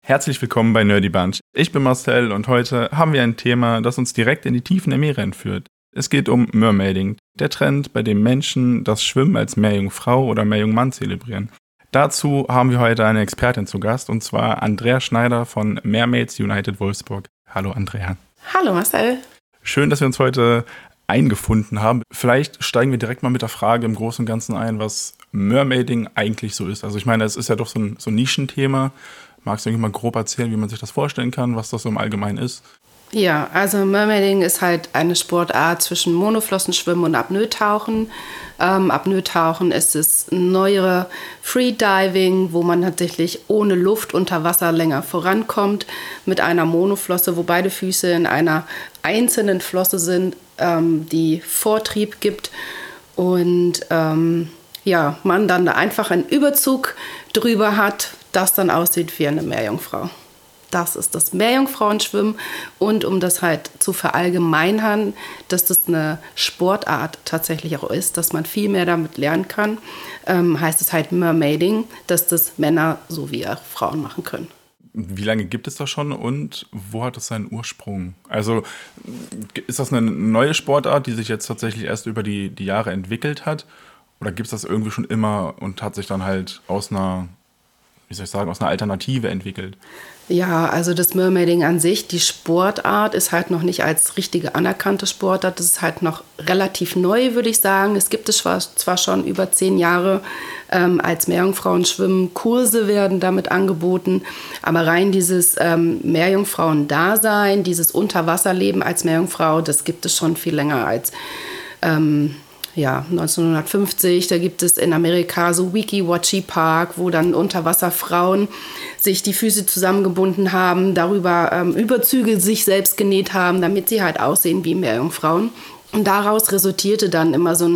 Herzlich willkommen bei Nerdy Bunch. Ich bin Marcel und heute haben wir ein Thema, das uns direkt in die Tiefen der Meere entführt. Es geht um Mermaiding, der Trend, bei dem Menschen das Schwimmen als Meerjungfrau oder Meerjungmann zelebrieren. Dazu haben wir heute eine Expertin zu Gast, und zwar Andrea Schneider von Mermaids United Wolfsburg. Hallo Andrea. Hallo Marcel. Schön, dass wir uns heute eingefunden haben. Vielleicht steigen wir direkt mal mit der Frage im Großen und Ganzen ein, was Mermaiding eigentlich so ist. Also ich meine, es ist ja doch so ein Nischenthema. Magst du irgendwie mal grob erzählen, wie man sich das vorstellen kann, was das so im Allgemeinen ist? Ja, also Mermaiding ist halt eine Sportart zwischen Monoflossenschwimmen und Apnoe-Tauchen. Apnoe-Tauchen ist das neuere Freediving, wo man tatsächlich ohne Luft unter Wasser länger vorankommt mit einer Monoflosse, wo beide Füße in einer einzelnen Flosse sind, die Vortrieb gibt und man dann da einfach einen Überzug drüber hat, das dann aussieht wie eine Meerjungfrau. Das ist das Meerjungfrauenschwimmen. Und um das halt zu verallgemeinern, dass das eine Sportart tatsächlich auch ist, dass man viel mehr damit lernen kann, heißt es halt Mermaiding, dass das Männer sowie auch Frauen machen können. Wie lange gibt es das schon und wo hat es seinen Ursprung? Also ist das eine neue Sportart, die sich jetzt tatsächlich erst über die Jahre entwickelt hat? Oder gibt es das irgendwie schon immer und hat sich dann halt aus einer Alternative entwickelt? Ja, also das Mermaiding an sich, die Sportart ist halt noch nicht als richtige anerkannte Sportart. Das ist halt noch relativ neu, würde ich sagen. Es gibt es zwar schon über 10 Jahre als Meerjungfrauenschwimmen. Kurse werden damit angeboten. Aber rein dieses Meerjungfrauen-Dasein, dieses Unterwasserleben als Meerjungfrau, das gibt es schon viel länger als 1950, da gibt es in Amerika so Weeki-Wachee Park, wo dann Unterwasserfrauen sich die Füße zusammengebunden haben, darüber Überzüge sich selbst genäht haben, damit sie halt aussehen wie Meerjungfrauen. Und daraus resultierte dann immer so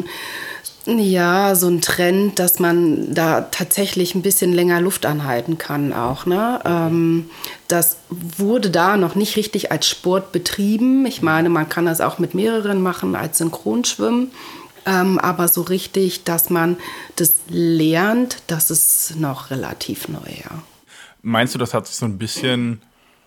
ein Trend, dass man da tatsächlich ein bisschen länger Luft anhalten kann auch, ne? Das wurde da noch nicht richtig als Sport betrieben. Ich meine, man kann das auch mit mehreren machen als Synchronschwimmen. Aber so richtig, dass man das lernt, das ist noch relativ neu, ja. Meinst du, das hat sich so ein bisschen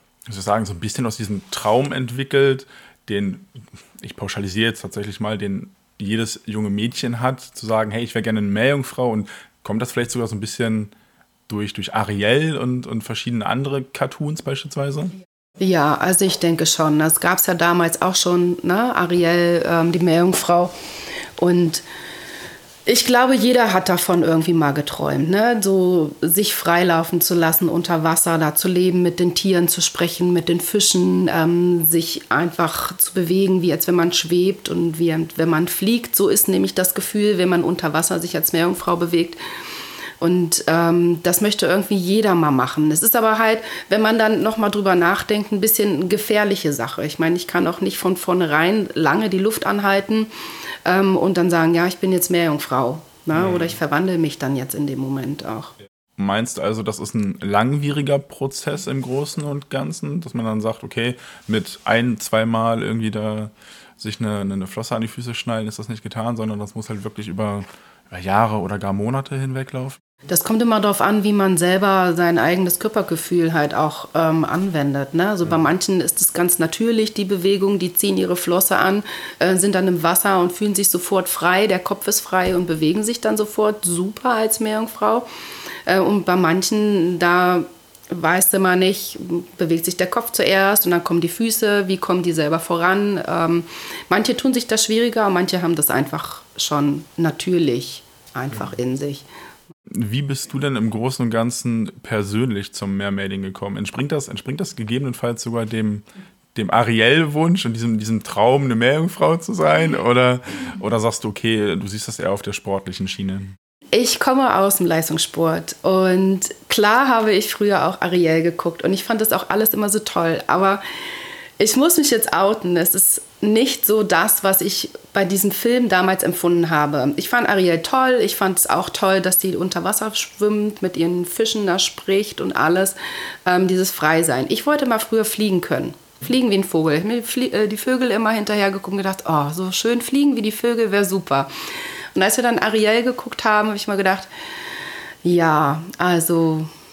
aus diesem Traum entwickelt, den, ich pauschalisiere jetzt tatsächlich mal, den jedes junge Mädchen hat, zu sagen, hey, ich wäre gerne eine Meerjungfrau, und kommt das vielleicht sogar so ein bisschen durch Ariel und verschiedene andere Cartoons beispielsweise? Ja, also ich denke schon. Das gab es ja damals auch schon, ne? Ariel, die Meerjungfrau. Und ich glaube, jeder hat davon irgendwie mal geträumt, ne? So sich freilaufen zu lassen unter Wasser, da zu leben, mit den Tieren zu sprechen, mit den Fischen, sich einfach zu bewegen, wie als wenn man schwebt und wie wenn man fliegt. So ist nämlich das Gefühl, wenn man unter Wasser sich als Meerjungfrau bewegt. Und das möchte irgendwie jeder mal machen. Es ist aber halt, wenn man dann noch mal drüber nachdenkt, ein bisschen eine gefährliche Sache. Ich meine, ich kann auch nicht von vornherein lange die Luft anhalten und dann sagen, ja, ich bin jetzt Meerjungfrau. Ne? Oder ich verwandle mich dann jetzt in dem Moment auch. Meinst du also, das ist ein langwieriger Prozess im Großen und Ganzen, dass man dann sagt, okay, mit 1-2 Mal irgendwie da sich eine Flosse an die Füße schnallen, ist das nicht getan, sondern das muss halt wirklich über Jahre oder gar Monate hinweglaufen? Das kommt immer darauf an, wie man selber sein eigenes Körpergefühl halt auch anwendet. Ne? Also bei manchen ist es ganz natürlich, die Bewegung, die ziehen ihre Flosse an, sind dann im Wasser und fühlen sich sofort frei, der Kopf ist frei und bewegen sich dann sofort super als Meerjungfrau. Und bei manchen, da weißt du mal nicht, bewegt sich der Kopf zuerst und dann kommen die Füße, wie kommen die selber voran. Manche tun sich das schwieriger, manche haben das einfach schon natürlich einfach in sich. Wie bist du denn im Großen und Ganzen persönlich zum Mermaiding gekommen? Entspringt das gegebenenfalls sogar dem Ariel-Wunsch und diesem Traum, eine Meerjungfrau zu sein? Oder sagst du, okay, du siehst das eher auf der sportlichen Schiene? Ich komme aus dem Leistungssport und klar habe ich früher auch Ariel geguckt und ich fand das auch alles immer so toll, aber ich muss mich jetzt outen. Es ist nicht so das, was ich bei diesem Film damals empfunden habe. Ich fand Ariel toll. Ich fand es auch toll, dass sie unter Wasser schwimmt, mit ihren Fischen da spricht und alles. Dieses Freisein. Ich wollte mal früher fliegen können. Fliegen wie ein Vogel. Ich habe mir die Vögel immer hinterher geguckt und gedacht, oh, so schön fliegen wie die Vögel wäre super. Und als wir dann Ariel geguckt haben, habe ich mal gedacht, ja, also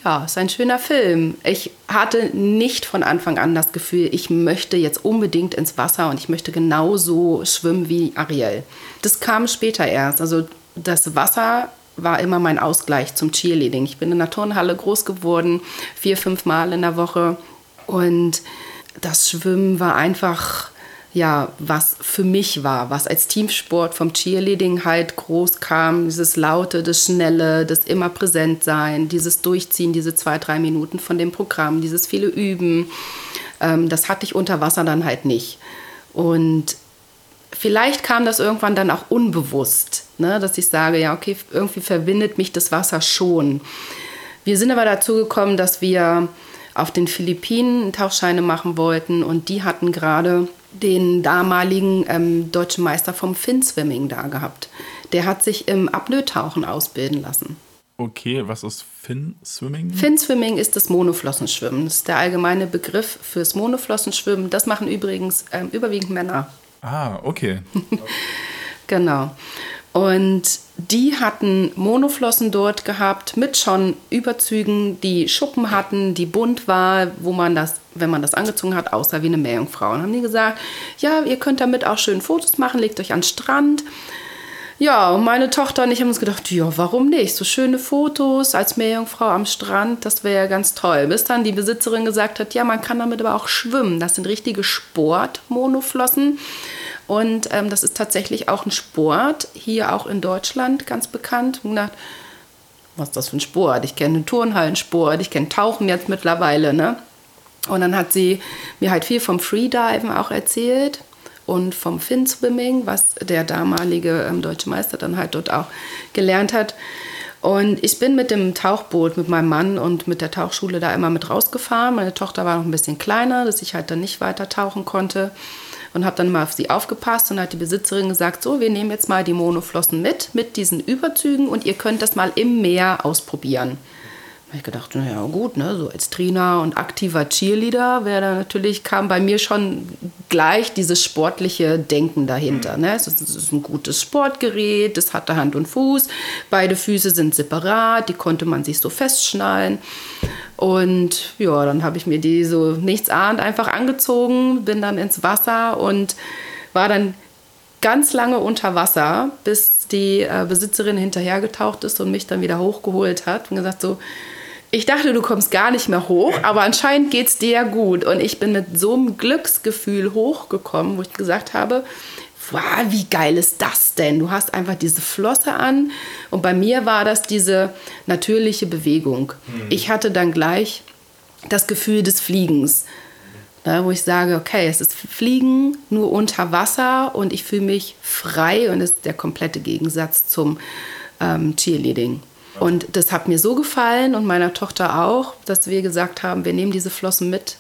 ja, ist ein schöner Film. Ich hatte nicht von Anfang an das Gefühl, ich möchte jetzt unbedingt ins Wasser und ich möchte genauso schwimmen wie Ariel. Das kam später erst. Also das Wasser war immer mein Ausgleich zum Cheerleading. Ich bin in der Turnhalle groß geworden, 4-5 Mal in der Woche. Und das Schwimmen war einfach, ja, was für mich war, was als Teamsport vom Cheerleading halt groß kam. Dieses Laute, das Schnelle, das immer präsent sein, dieses Durchziehen, diese 2-3 Minuten von dem Programm, dieses viele Üben. Das hatte ich unter Wasser dann halt nicht. Und vielleicht kam das irgendwann dann auch unbewusst, ne, dass ich sage, ja, okay, irgendwie verbindet mich das Wasser schon. Wir sind aber dazu gekommen, dass wir auf den Philippinen Tauchscheine machen wollten und die hatten gerade den damaligen deutschen Meister vom Fin-Swimming da gehabt. Der hat sich im Apnoe-Tauchen ausbilden lassen. Okay, was ist Fin-Swimming? Fin-Swimming ist das Monoflossenschwimmen. Das ist der allgemeine Begriff fürs Monoflossenschwimmen. Das machen übrigens überwiegend Männer. Ah, okay. Genau. Und die hatten Monoflossen dort gehabt mit schon Überzügen, die Schuppen hatten, die bunt war, wo man das, wenn man das angezogen hat, aussah wie eine Meerjungfrau. Und haben die gesagt, ja, ihr könnt damit auch schön Fotos machen, legt euch an den Strand. Ja, und meine Tochter und ich haben uns gedacht, ja, warum nicht? So schöne Fotos als Meerjungfrau am Strand, das wäre ja ganz toll. Bis dann die Besitzerin gesagt hat, ja, man kann damit aber auch schwimmen. Das sind richtige Sport-Monoflossen. Und das ist tatsächlich auch ein Sport, hier auch in Deutschland ganz bekannt. Und gedacht, was ist das für ein Sport? Ich kenne den Turnhallensport, ich kenne Tauchen jetzt mittlerweile, ne? Und dann hat sie mir halt viel vom Freediven auch erzählt und vom Fin-Swimming, was der damalige deutsche Meister dann halt dort auch gelernt hat. Und ich bin mit dem Tauchboot mit meinem Mann und mit der Tauchschule da immer mit rausgefahren. Meine Tochter war noch ein bisschen kleiner, dass ich halt dann nicht weiter tauchen konnte. Und habe dann mal auf sie aufgepasst und hat die Besitzerin gesagt, so, wir nehmen jetzt mal die Monoflossen mit diesen Überzügen und ihr könnt das mal im Meer ausprobieren. Da habe ich gedacht, naja gut, ne, so als Trainer und aktiver Cheerleader kam bei mir schon gleich dieses sportliche Denken dahinter. Ne? Es ist ein gutes Sportgerät, das hatte Hand und Fuß, beide Füße sind separat, die konnte man sich so festschnallen. Und ja, dann habe ich mir die so nichtsahnd einfach angezogen, bin dann ins Wasser und war dann ganz lange unter Wasser, bis die Besitzerin hinterhergetaucht ist und mich dann wieder hochgeholt hat und gesagt so, ich dachte, du kommst gar nicht mehr hoch, aber anscheinend geht's dir ja gut. Und ich bin mit so einem Glücksgefühl hochgekommen, wo ich gesagt habe, wow, wie geil ist das denn? Du hast einfach diese Flosse an und bei mir war das diese natürliche Bewegung. Ich hatte dann gleich das Gefühl des Fliegens, ne, wo ich sage, okay, es ist Fliegen nur unter Wasser und ich fühle mich frei und das ist der komplette Gegensatz zum Cheerleading. Und das hat mir so gefallen und meiner Tochter auch, dass wir gesagt haben, wir nehmen diese Flossen mit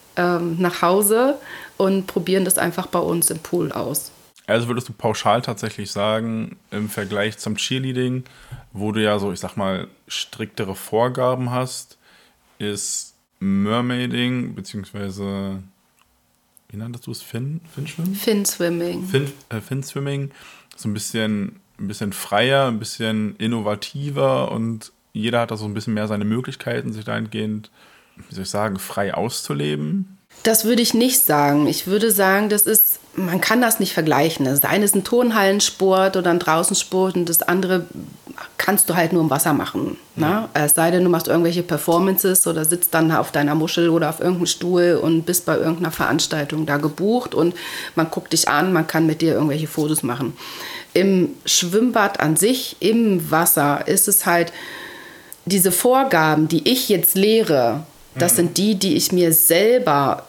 nach Hause und probieren das einfach bei uns im Pool aus. Also würdest du pauschal tatsächlich sagen, im Vergleich zum Cheerleading, wo du ja so, ich sag mal, striktere Vorgaben hast, ist Mermaiding, beziehungsweise, wie nanntest du es, Fin-Schwimmen? Fin-Swimming. Fin-Swimming, so ein bisschen freier, ein bisschen innovativer und jeder hat da so ein bisschen mehr seine Möglichkeiten, sich dahingehend, wie soll ich sagen, frei auszuleben. Das würde ich nicht sagen. Ich würde sagen, man kann das nicht vergleichen. Das eine ist ein Turnhallensport oder ein Draußensport und das andere kannst du halt nur im Wasser machen. Ne? Es sei denn, du machst irgendwelche Performances oder sitzt dann auf deiner Muschel oder auf irgendeinem Stuhl und bist bei irgendeiner Veranstaltung da gebucht und man guckt dich an, man kann mit dir irgendwelche Fotos machen. Im Schwimmbad an sich, im Wasser, ist es halt diese Vorgaben, die ich jetzt lehre, das sind die ich mir selber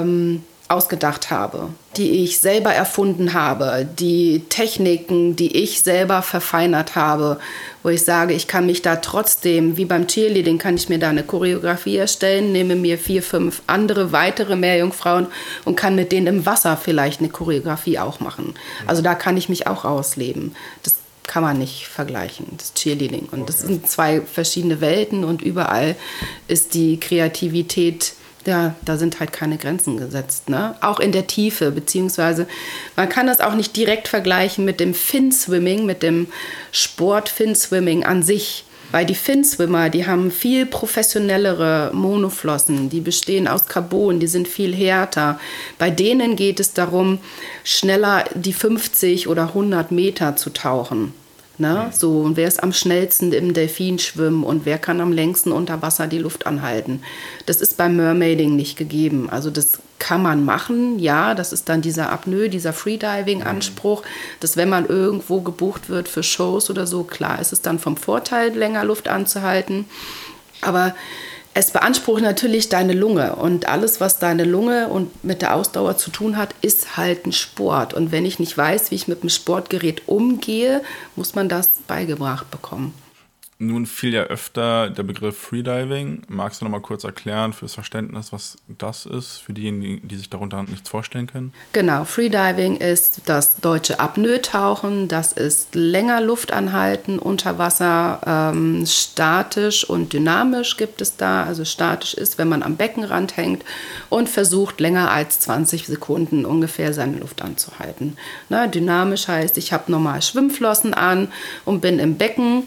ausgedacht habe, die ich selber erfunden habe, die Techniken, die ich selber verfeinert habe, wo ich sage, ich kann mich da trotzdem, wie beim Cheerleading, kann ich mir da eine Choreografie erstellen, nehme mir 4, 5 andere, weitere Meerjungfrauen und kann mit denen im Wasser vielleicht eine Choreografie auch machen. Also da kann ich mich auch ausleben. Das kann man nicht vergleichen, das Cheerleading. Und das sind 2 verschiedene Welten und überall ist die Kreativität, ja, da sind halt keine Grenzen gesetzt, ne? Auch in der Tiefe, beziehungsweise man kann das auch nicht direkt vergleichen mit dem Fin-Swimming, mit dem Sport Fin-Swimming an sich. Weil die Finnswimmer, die haben viel professionellere Monoflossen, die bestehen aus Carbon, die sind viel härter. Bei denen geht es darum, schneller die 50 oder 100 Meter zu tauchen. Ne? So, und wer ist am schnellsten im Delfinschwimmen und wer kann am längsten unter Wasser die Luft anhalten? Das ist beim Mermaiding nicht gegeben. Also das kann man machen, ja, das ist dann dieser Apnoe, dieser Freediving-Anspruch, dass wenn man irgendwo gebucht wird für Shows oder so, klar ist es dann vom Vorteil, länger Luft anzuhalten. Aber es beansprucht natürlich deine Lunge und alles, was deine Lunge und mit der Ausdauer zu tun hat, ist halt ein Sport. Und wenn ich nicht weiß, wie ich mit dem Sportgerät umgehe, muss man das beigebracht bekommen. Nun fiel ja öfter der Begriff Freediving. Magst du noch mal kurz erklären fürs Verständnis, was das ist, für diejenigen, die sich darunter nichts vorstellen können? Genau, Freediving ist das deutsche Apnoe-Tauchen. Das ist länger Luft anhalten unter Wasser. Statisch und dynamisch gibt es da. Also statisch ist, wenn man am Beckenrand hängt und versucht, länger als 20 Sekunden ungefähr seine Luft anzuhalten. Na, dynamisch heißt, ich habe normal Schwimmflossen an und bin im Becken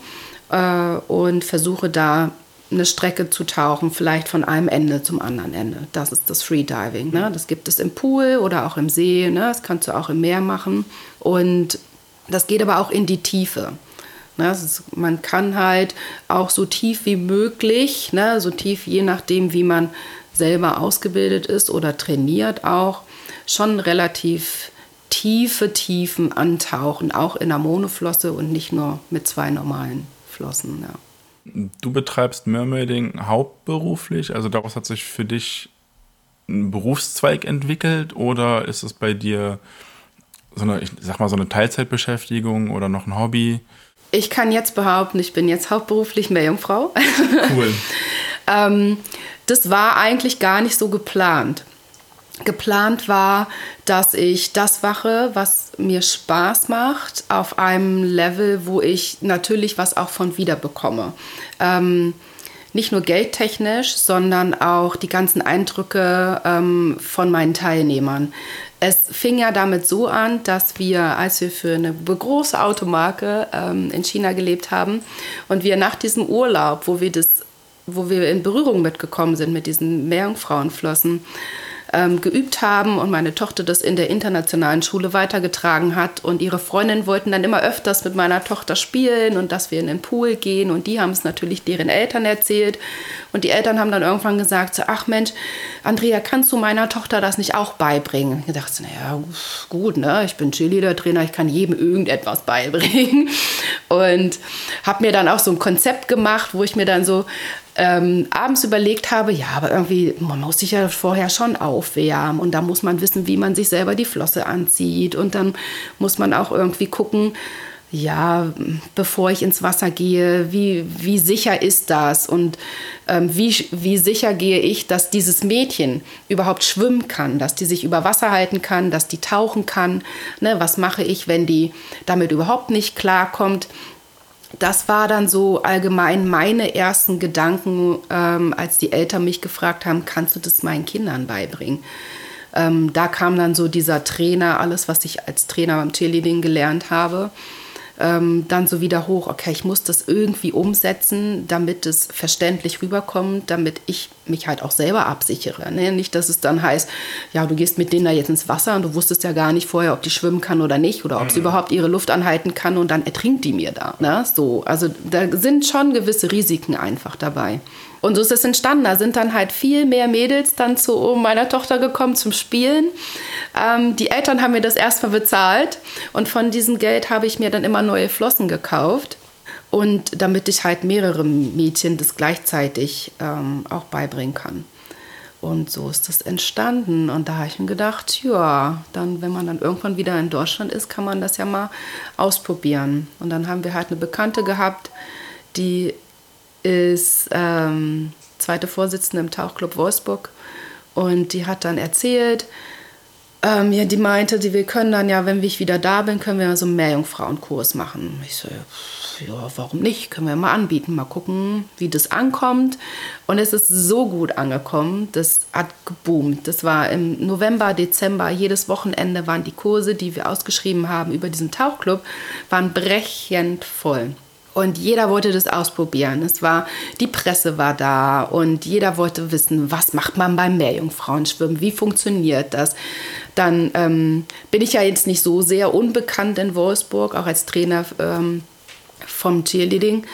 und versuche da eine Strecke zu tauchen, vielleicht von einem Ende zum anderen Ende. Das ist das Freediving. Ne? Das gibt es im Pool oder auch im See. Ne? Das kannst du auch im Meer machen. Und das geht aber auch in die Tiefe. Ne? Man kann halt auch so tief wie möglich, ne? So tief je nachdem, wie man selber ausgebildet ist oder trainiert auch, schon relativ tiefe Tiefen antauchen, auch in der Monoflosse und nicht nur mit 2 normalen Flossen, ja. Du betreibst Mermaiding hauptberuflich, also daraus hat sich für dich ein Berufszweig entwickelt oder ist es bei dir so eine, ich sag mal, so eine Teilzeitbeschäftigung oder noch ein Hobby? Ich kann jetzt behaupten, ich bin jetzt hauptberuflich Meerjungfrau. Cool. Das war eigentlich gar nicht so geplant. Geplant war, dass ich das mache, was mir Spaß macht, auf einem Level, wo ich natürlich was auch von wiederbekomme. Nicht nur geldtechnisch, sondern auch die ganzen Eindrücke von meinen Teilnehmern. Es fing ja damit so an, dass wir, als wir für eine große Automarke in China gelebt haben und wir nach diesem Urlaub, wo wir in Berührung mitgekommen sind mit diesen Meerjungfrauenflossen, geübt haben und meine Tochter das in der internationalen Schule weitergetragen hat und ihre Freundinnen wollten dann immer öfters mit meiner Tochter spielen und dass wir in den Pool gehen und die haben es natürlich deren Eltern erzählt und die Eltern haben dann irgendwann gesagt, so, ach Mensch, Andrea, kannst du meiner Tochter das nicht auch beibringen? Ich dachte, naja, gut, ne? Ich bin Cheerleader-Trainer, ich kann jedem irgendetwas beibringen und habe mir dann auch so ein Konzept gemacht, wo ich mir dann so abends überlegt habe, ja, aber irgendwie, man muss sich ja vorher schon aufwärmen und da muss man wissen, wie man sich selber die Flosse anzieht und dann muss man auch irgendwie gucken, ja, bevor ich ins Wasser gehe, wie sicher ist das und wie sicher gehe ich, dass dieses Mädchen überhaupt schwimmen kann, dass die sich über Wasser halten kann, dass die tauchen kann, ne, was mache ich, wenn die damit überhaupt nicht klarkommt. Das war dann so allgemein meine ersten Gedanken, als die Eltern mich gefragt haben, kannst du das meinen Kindern beibringen? Da kam dann so dieser Trainer, alles, was ich als Trainer beim Cheerleading gelernt habe, dann so wieder hoch, okay, ich muss das irgendwie umsetzen, damit es verständlich rüberkommt, damit ich mich halt auch selber absichere. Ne? Nicht, dass es dann heißt, ja, du gehst mit denen da jetzt ins Wasser und du wusstest ja gar nicht vorher, ob die schwimmen kann oder nicht oder ob sie überhaupt ihre Luft anhalten kann und dann ertrinkt die mir da. Ne? So, also da sind schon gewisse Risiken einfach dabei. Und so ist es entstanden. Da sind dann halt viel mehr Mädels dann zu meiner Tochter gekommen zum Spielen. Die Eltern haben mir das erstmal bezahlt und von diesem Geld habe ich mir dann immer neue Flossen gekauft. Und damit ich halt mehrere Mädchen das gleichzeitig auch beibringen kann. Und so ist das entstanden. Und da habe ich mir gedacht, ja, dann, wenn man dann irgendwann wieder in Deutschland ist, kann man das ja mal ausprobieren. Und dann haben wir halt eine Bekannte gehabt, die ist zweite Vorsitzende im Tauchclub Wolfsburg. Und die hat dann erzählt, ja, die meinte, wir können dann ja, wenn ich wieder da bin, können wir so einen Meerjungfrauenkurs machen. Ich so, ja, warum nicht? Können wir mal anbieten, mal gucken, wie das ankommt. Und es ist so gut angekommen, das hat geboomt. Das war im November, Dezember, jedes Wochenende waren die Kurse, die wir ausgeschrieben haben über diesen Tauchclub, waren brechend voll. Und jeder wollte das ausprobieren. Die Presse war da und jeder wollte wissen, was macht man beim Meerjungfrauenschwimmen, wie funktioniert das. Dann bin ich ja jetzt nicht so sehr unbekannt in Wolfsburg, auch als Trainer vom Cheerleading.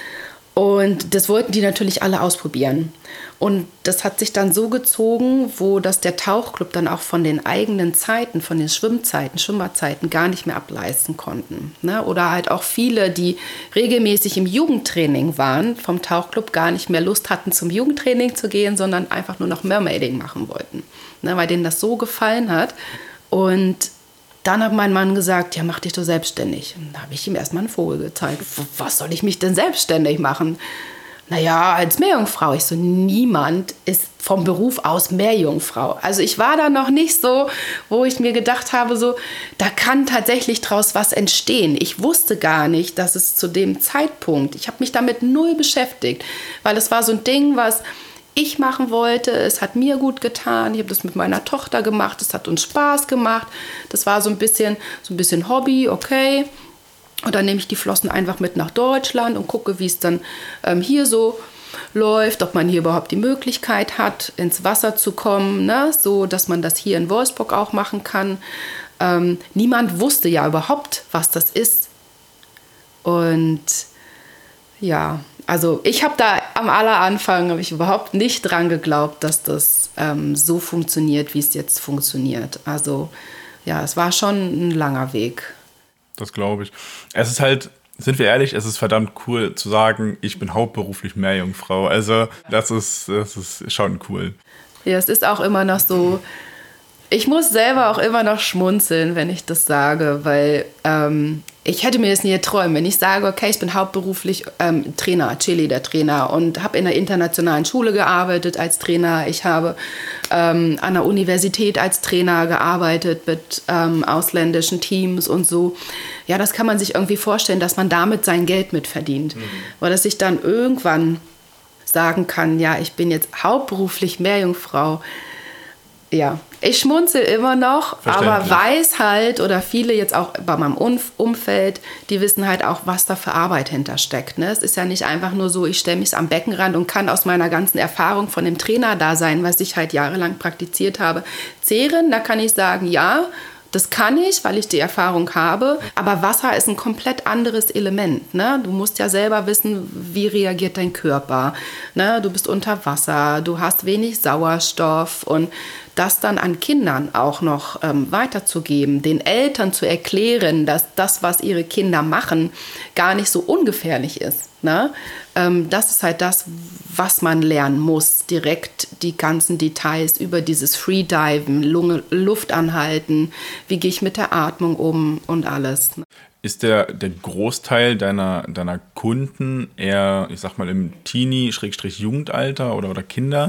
Und das wollten die natürlich alle ausprobieren. Und das hat sich dann so gezogen, dass der Tauchclub dann auch von den eigenen Zeiten, von den Schwimmerzeiten gar nicht mehr ableisten konnten. Ne? Oder halt auch viele, die regelmäßig im Jugendtraining waren, vom Tauchclub gar nicht mehr Lust hatten, zum Jugendtraining zu gehen, sondern einfach nur noch Mermaiding machen wollten. Ne? Weil denen das so gefallen hat. Und dann hat mein Mann gesagt, ja, mach dich doch selbstständig. Und da habe ich ihm erstmal einen Vogel gezeigt. Was soll ich mich denn selbstständig machen? Naja, als Meerjungfrau. Ich so, niemand ist vom Beruf aus Meerjungfrau. Also ich war da noch nicht so, wo ich mir gedacht habe, so, da kann tatsächlich draus was entstehen. Ich wusste gar nicht, dass es zu dem Zeitpunkt, ich habe mich damit null beschäftigt, weil es war so ein Ding, was ich machen wollte. Es hat mir gut getan. Ich habe das mit meiner Tochter gemacht. Es hat uns Spaß gemacht. Das war so ein bisschen Hobby, okay. Und dann nehme ich die Flossen einfach mit nach Deutschland und gucke, wie es dann hier so läuft, ob man hier überhaupt die Möglichkeit hat, ins Wasser zu kommen, ne? So dass man das hier in Wolfsburg auch machen kann. Niemand wusste ja überhaupt, was das ist. Und ja, also ich habe da am Anfang habe ich überhaupt nicht dran geglaubt, dass das so funktioniert, wie es jetzt funktioniert. Also ja, es war schon ein langer Weg. Das glaube ich. Es ist halt, sind wir ehrlich, es ist verdammt cool zu sagen, ich bin hauptberuflich Meerjungfrau. Also das ist schon cool. Ja, es ist auch immer noch so, ich muss selber auch immer noch schmunzeln, wenn ich das sage, weil ich hätte mir das nie erträumt, wenn ich sage, okay, ich bin hauptberuflich Trainer, Cheerleader-Trainer und habe in einer internationalen Schule gearbeitet als Trainer. Ich habe an der Universität als Trainer gearbeitet mit ausländischen Teams und so. Ja, das kann man sich irgendwie vorstellen, dass man damit sein Geld mitverdient. Weil dass ich dann irgendwann sagen kann, ja, ich bin jetzt hauptberuflich Meerjungfrau. Ja, ich schmunzel immer noch, aber weiß halt, oder viele jetzt auch bei meinem Umfeld, die wissen halt auch, was da für Arbeit hintersteckt. Ne? Es ist ja nicht einfach nur so, ich stelle mich am Beckenrand und kann aus meiner ganzen Erfahrung von dem Trainer-Dasein, was ich halt jahrelang praktiziert habe, zehren. Da kann ich sagen, ja, das kann ich, weil ich die Erfahrung habe. Aber Wasser ist ein komplett anderes Element. Ne? Du musst ja selber wissen, wie reagiert dein Körper. Ne? Du bist unter Wasser, du hast wenig Sauerstoff. Und das dann an Kindern auch noch weiterzugeben, den Eltern zu erklären, dass das, was ihre Kinder machen, gar nicht so ungefährlich ist. Ne? Das ist halt das, was man lernen muss. Direkt die ganzen Details über dieses Freediven, Luft anhalten, wie gehe ich mit der Atmung um und alles. Ist der Großteil deiner Kunden eher, ich sag mal, im Teenie-Jugendalter oder Kinder?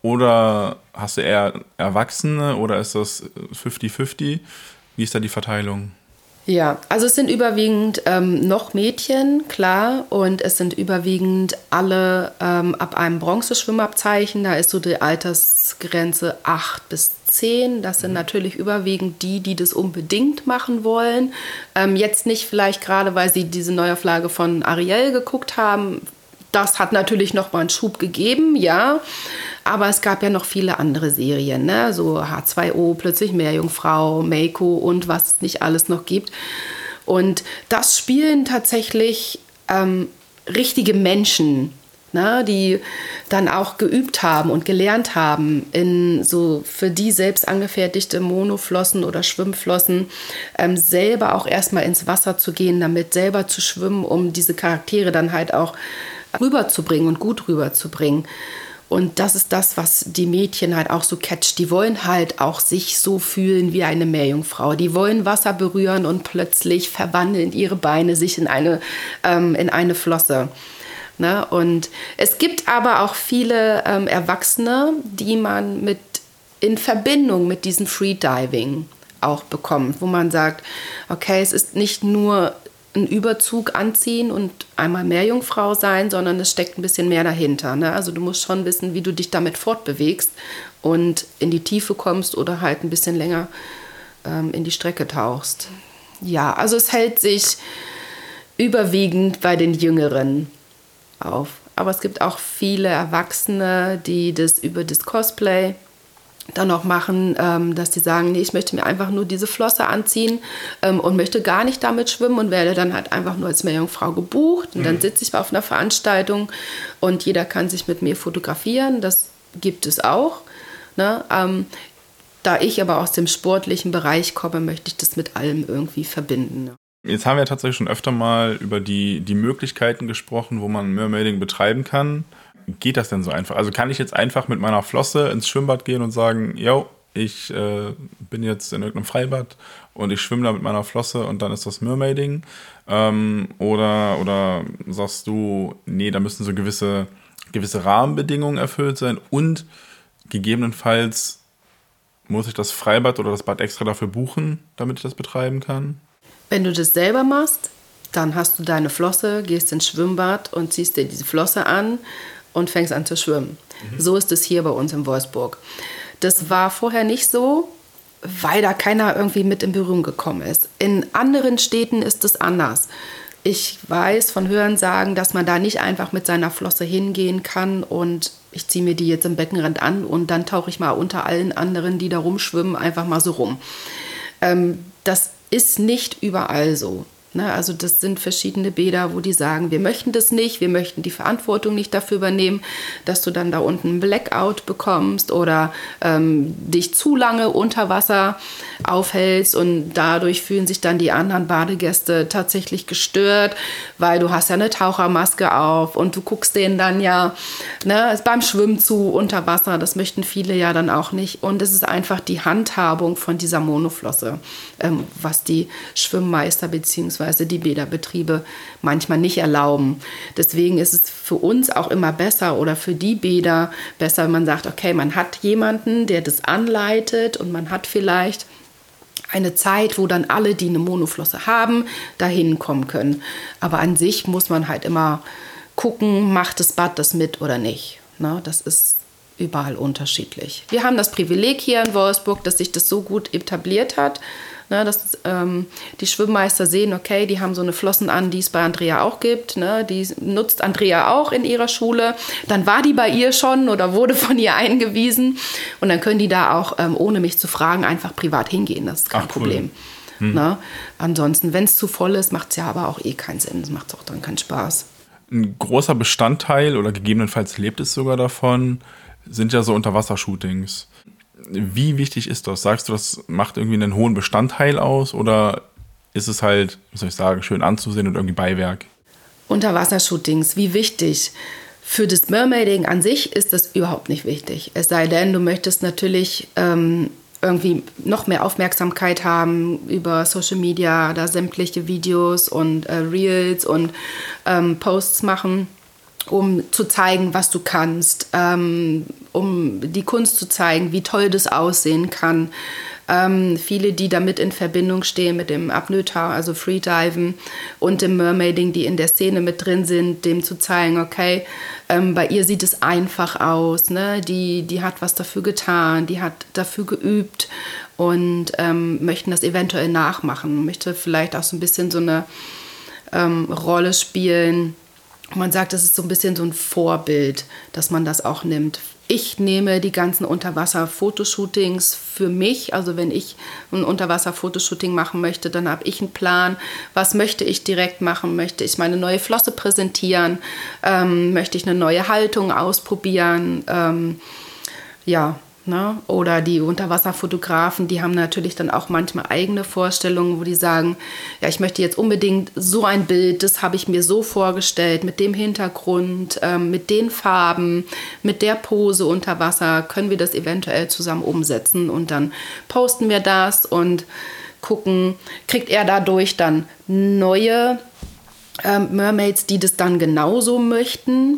Oder hast du eher Erwachsene oder ist das 50-50? Wie ist da die Verteilung? Ja, also es sind überwiegend noch Mädchen, klar, und es sind überwiegend alle ab einem Bronzeschwimmabzeichen. Da ist so die Altersgrenze 8 bis 10. Das sind natürlich überwiegend die das unbedingt machen wollen. Jetzt nicht vielleicht gerade, weil sie diese Neuauflage von Ariel geguckt haben. Das hat natürlich noch mal einen Schub gegeben, ja. Aber es gab ja noch viele andere Serien, ne? So H2O, plötzlich Meerjungfrau, Meiko und was es nicht alles noch gibt. Und das spielen tatsächlich richtige Menschen, ne? Die dann auch geübt haben und gelernt haben, in so für die selbst angefertigte Monoflossen oder Schwimmflossen selber auch erstmal ins Wasser zu gehen, damit selber zu schwimmen, um diese Charaktere dann halt auch rüberzubringen und gut rüberzubringen. Und das ist das, was die Mädchen halt auch so catcht. Die wollen halt auch sich so fühlen wie eine Meerjungfrau. Die wollen Wasser berühren und plötzlich verwandeln ihre Beine sich in eine Flosse. Ne? Und es gibt aber auch viele Erwachsene, die man in Verbindung mit diesem Freediving auch bekommt, wo man sagt, okay, es ist nicht nur einen Überzug anziehen und einmal Meerjungfrau sein, sondern es steckt ein bisschen mehr dahinter. Ne? Also du musst schon wissen, wie du dich damit fortbewegst und in die Tiefe kommst oder halt ein bisschen länger in die Strecke tauchst. Ja, also es hält sich überwiegend bei den Jüngeren auf. Aber es gibt auch viele Erwachsene, die das über das Cosplay dann auch machen, dass die sagen, nee, ich möchte mir einfach nur diese Flosse anziehen und möchte gar nicht damit schwimmen und werde dann halt einfach nur als Meerjungfrau gebucht. Und dann sitze ich auf einer Veranstaltung und jeder kann sich mit mir fotografieren. Das gibt es auch. Ne? Da ich aber aus dem sportlichen Bereich komme, möchte ich das mit allem irgendwie verbinden. Ne? Jetzt haben wir tatsächlich schon öfter mal über die Möglichkeiten gesprochen, wo man Mermaiding betreiben kann. Geht das denn so einfach? Also kann ich jetzt einfach mit meiner Flosse ins Schwimmbad gehen und sagen, yo, ich bin jetzt in irgendeinem Freibad und ich schwimme da mit meiner Flosse und dann ist das Mermaiding? Oder sagst du, nee, da müssen so gewisse Rahmenbedingungen erfüllt sein und gegebenenfalls muss ich das Freibad oder das Bad extra dafür buchen, damit ich das betreiben kann? Wenn du das selber machst, dann hast du deine Flosse, gehst ins Schwimmbad und ziehst dir diese Flosse an und fängst an zu schwimmen. So ist es hier bei uns in Wolfsburg. Das war vorher nicht so, weil da keiner irgendwie mit in Berührung gekommen ist. In anderen Städten ist es anders. Ich weiß von Hörensagen, dass man da nicht einfach mit seiner Flosse hingehen kann und ich ziehe mir die jetzt im Beckenrand an und dann tauche ich mal unter allen anderen, die da rumschwimmen, einfach mal so rum. Das ist nicht überall so. Also das sind verschiedene Bäder, wo die sagen, wir möchten das nicht, wir möchten die Verantwortung nicht dafür übernehmen, dass du dann da unten einen Blackout bekommst oder dich zu lange unter Wasser aufhältst und dadurch fühlen sich dann die anderen Badegäste tatsächlich gestört, weil du hast ja eine Tauchermaske auf und du guckst denen dann ja beim Schwimmen zu unter Wasser, das möchten viele ja dann auch nicht und es ist einfach die Handhabung von dieser Monoflosse, was die Schwimmmeister bzw. die Bäderbetriebe manchmal nicht erlauben. Deswegen ist es für uns auch immer besser oder für die Bäder besser, wenn man sagt, okay, man hat jemanden, der das anleitet und man hat vielleicht eine Zeit, wo dann alle, die eine Monoflosse haben, dahin kommen können. Aber an sich muss man halt immer gucken, macht das Bad das mit oder nicht. Das ist überall unterschiedlich. Wir haben das Privileg hier in Wolfsburg, dass sich das so gut etabliert hat, dass die Schwimmmeister sehen, okay, die haben so eine Flossen an, die es bei Andrea auch gibt. Die nutzt Andrea auch in ihrer Schule. Dann war die bei ihr schon oder wurde von ihr eingewiesen. Und dann können die da auch, ohne mich zu fragen, einfach privat hingehen. Das ist kein Problem. Ansonsten, wenn es zu voll ist, macht es ja aber auch keinen Sinn. Das macht auch dann keinen Spaß. Ein großer Bestandteil oder gegebenenfalls lebt es sogar davon, sind ja so Unterwassershootings. Wie wichtig ist das? Sagst du, das macht irgendwie einen hohen Bestandteil aus oder ist es halt, wie soll ich sagen, schön anzusehen und irgendwie Beiwerk? Unterwassershootings, wie wichtig? Für das Mermaiding an sich ist das überhaupt nicht wichtig. Es sei denn, du möchtest natürlich irgendwie noch mehr Aufmerksamkeit haben über Social Media, da sämtliche Videos und Reels und Posts machen, um zu zeigen, was du kannst, um die Kunst zu zeigen, wie toll das aussehen kann. Viele, die damit in Verbindung stehen mit dem Apnoe-Tauchen, also Freediven und dem Mermaiding, die in der Szene mit drin sind, dem zu zeigen, okay, bei ihr sieht es einfach aus, ne? Die hat was dafür getan, die hat dafür geübt und möchten das eventuell nachmachen, möchte vielleicht auch so ein bisschen so eine Rolle spielen. Man sagt, das ist so ein bisschen so ein Vorbild, dass man das auch nimmt. Ich nehme die ganzen Unterwasser-Fotoshootings für mich. Also wenn ich ein Unterwasser-Fotoshooting machen möchte, dann habe ich einen Plan. Was möchte ich direkt machen? Möchte ich meine neue Flosse präsentieren? Möchte ich eine neue Haltung ausprobieren? Oder die Unterwasserfotografen, die haben natürlich dann auch manchmal eigene Vorstellungen, wo die sagen, ja, ich möchte jetzt unbedingt so ein Bild, das habe ich mir so vorgestellt, mit dem Hintergrund, mit den Farben, mit der Pose unter Wasser, können wir das eventuell zusammen umsetzen und dann posten wir das und gucken, kriegt er dadurch dann neue Mermaids, die das dann genauso möchten,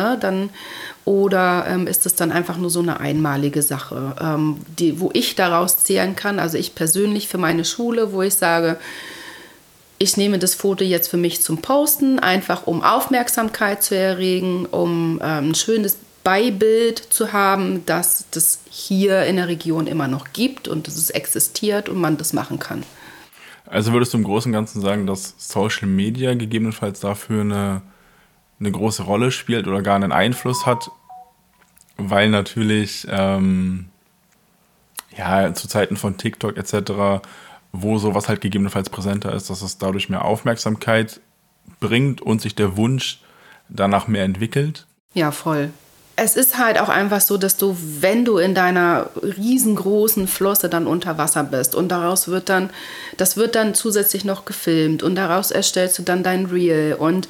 oder ist es dann einfach nur so eine einmalige Sache, wo ich daraus zehren kann, also ich persönlich für meine Schule, wo ich sage, ich nehme das Foto jetzt für mich zum Posten, einfach um Aufmerksamkeit zu erregen, um ein schönes Beibild zu haben, dass das hier in der Region immer noch gibt und dass es existiert und man das machen kann. Also würdest du im Großen und Ganzen sagen, dass Social Media gegebenenfalls dafür eine große Rolle spielt oder gar einen Einfluss hat, weil natürlich zu Zeiten von TikTok etc., wo sowas halt gegebenenfalls präsenter ist, dass es dadurch mehr Aufmerksamkeit bringt und sich der Wunsch danach mehr entwickelt? Ja, voll. Es ist halt auch einfach so, dass du, wenn du in deiner riesengroßen Flosse dann unter Wasser bist und das wird dann zusätzlich noch gefilmt und daraus erstellst du dann dein Reel und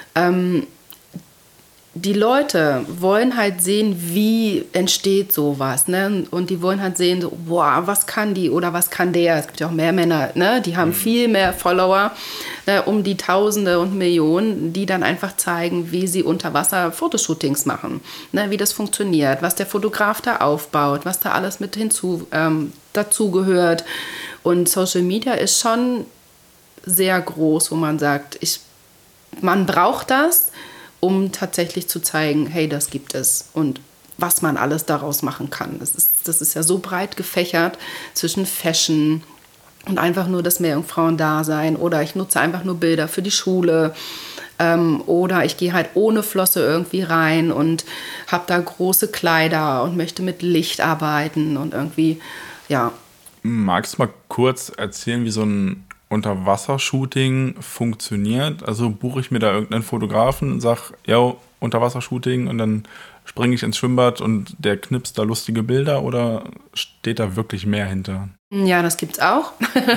die Leute wollen halt sehen, wie entsteht sowas, ne? Und die wollen halt sehen, so, boah, was kann die oder was kann der? Es gibt ja auch mehr Männer, ne? Die haben viel mehr Follower, um die Tausende und Millionen, die dann einfach zeigen, wie sie unter Wasser Fotoshootings machen, ne? Wie das funktioniert, was der Fotograf da aufbaut, was da alles mit dazu gehört. Und Social Media ist schon sehr groß, wo man sagt, man braucht das, um tatsächlich zu zeigen, hey, das gibt es und was man alles daraus machen kann. Das ist ja so breit gefächert zwischen Fashion und einfach nur das Meerjungfrauen-Dasein oder ich nutze einfach nur Bilder für die Schule oder ich gehe halt ohne Flosse irgendwie rein und habe da große Kleider und möchte mit Licht arbeiten und irgendwie, ja. Magst du mal kurz erzählen, wie so ein Unterwassershooting funktioniert? Also buche ich mir da irgendeinen Fotografen und sage, ja, Unterwassershooting und dann springe ich ins Schwimmbad und der knipst da lustige Bilder oder steht da wirklich mehr hinter? Ja, das gibt's auch.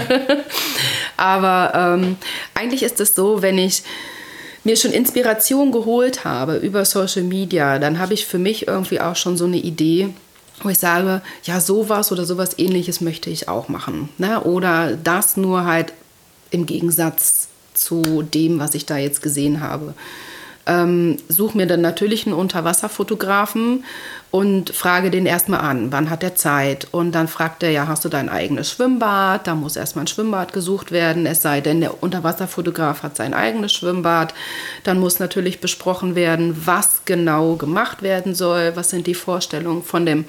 Aber eigentlich ist es so, wenn ich mir schon Inspiration geholt habe über Social Media, dann habe ich für mich irgendwie auch schon so eine Idee, wo ich sage, ja, sowas oder sowas Ähnliches möchte ich auch machen. Ne? Oder das nur halt im Gegensatz zu dem, was ich da jetzt gesehen habe. Suche mir dann natürlich einen Unterwasserfotografen und frage den erstmal an, wann hat er Zeit? Und dann fragt er, ja, hast du dein eigenes Schwimmbad? Da muss erstmal ein Schwimmbad gesucht werden, es sei denn, der Unterwasserfotograf hat sein eigenes Schwimmbad. Dann muss natürlich besprochen werden, was genau gemacht werden soll, was sind die Vorstellungen von dem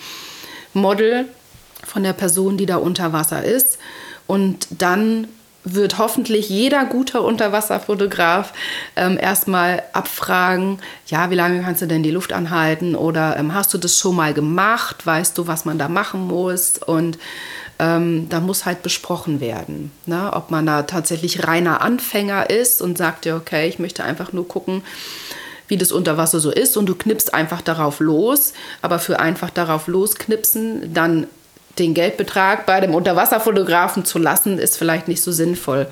Model, von der Person, die da unter Wasser ist. Und dann wird hoffentlich jeder gute Unterwasserfotograf erstmal abfragen, ja, wie lange kannst du denn die Luft anhalten oder hast du das schon mal gemacht, weißt du, was man da machen muss und da muss halt besprochen werden, ne? Ob man da tatsächlich reiner Anfänger ist und sagt, ja, okay, ich möchte einfach nur gucken, wie das unter Wasser so ist und du knippst einfach darauf los, aber für einfach darauf losknipsen, dann den Geldbetrag bei dem Unterwasserfotografen zu lassen, ist vielleicht nicht so sinnvoll.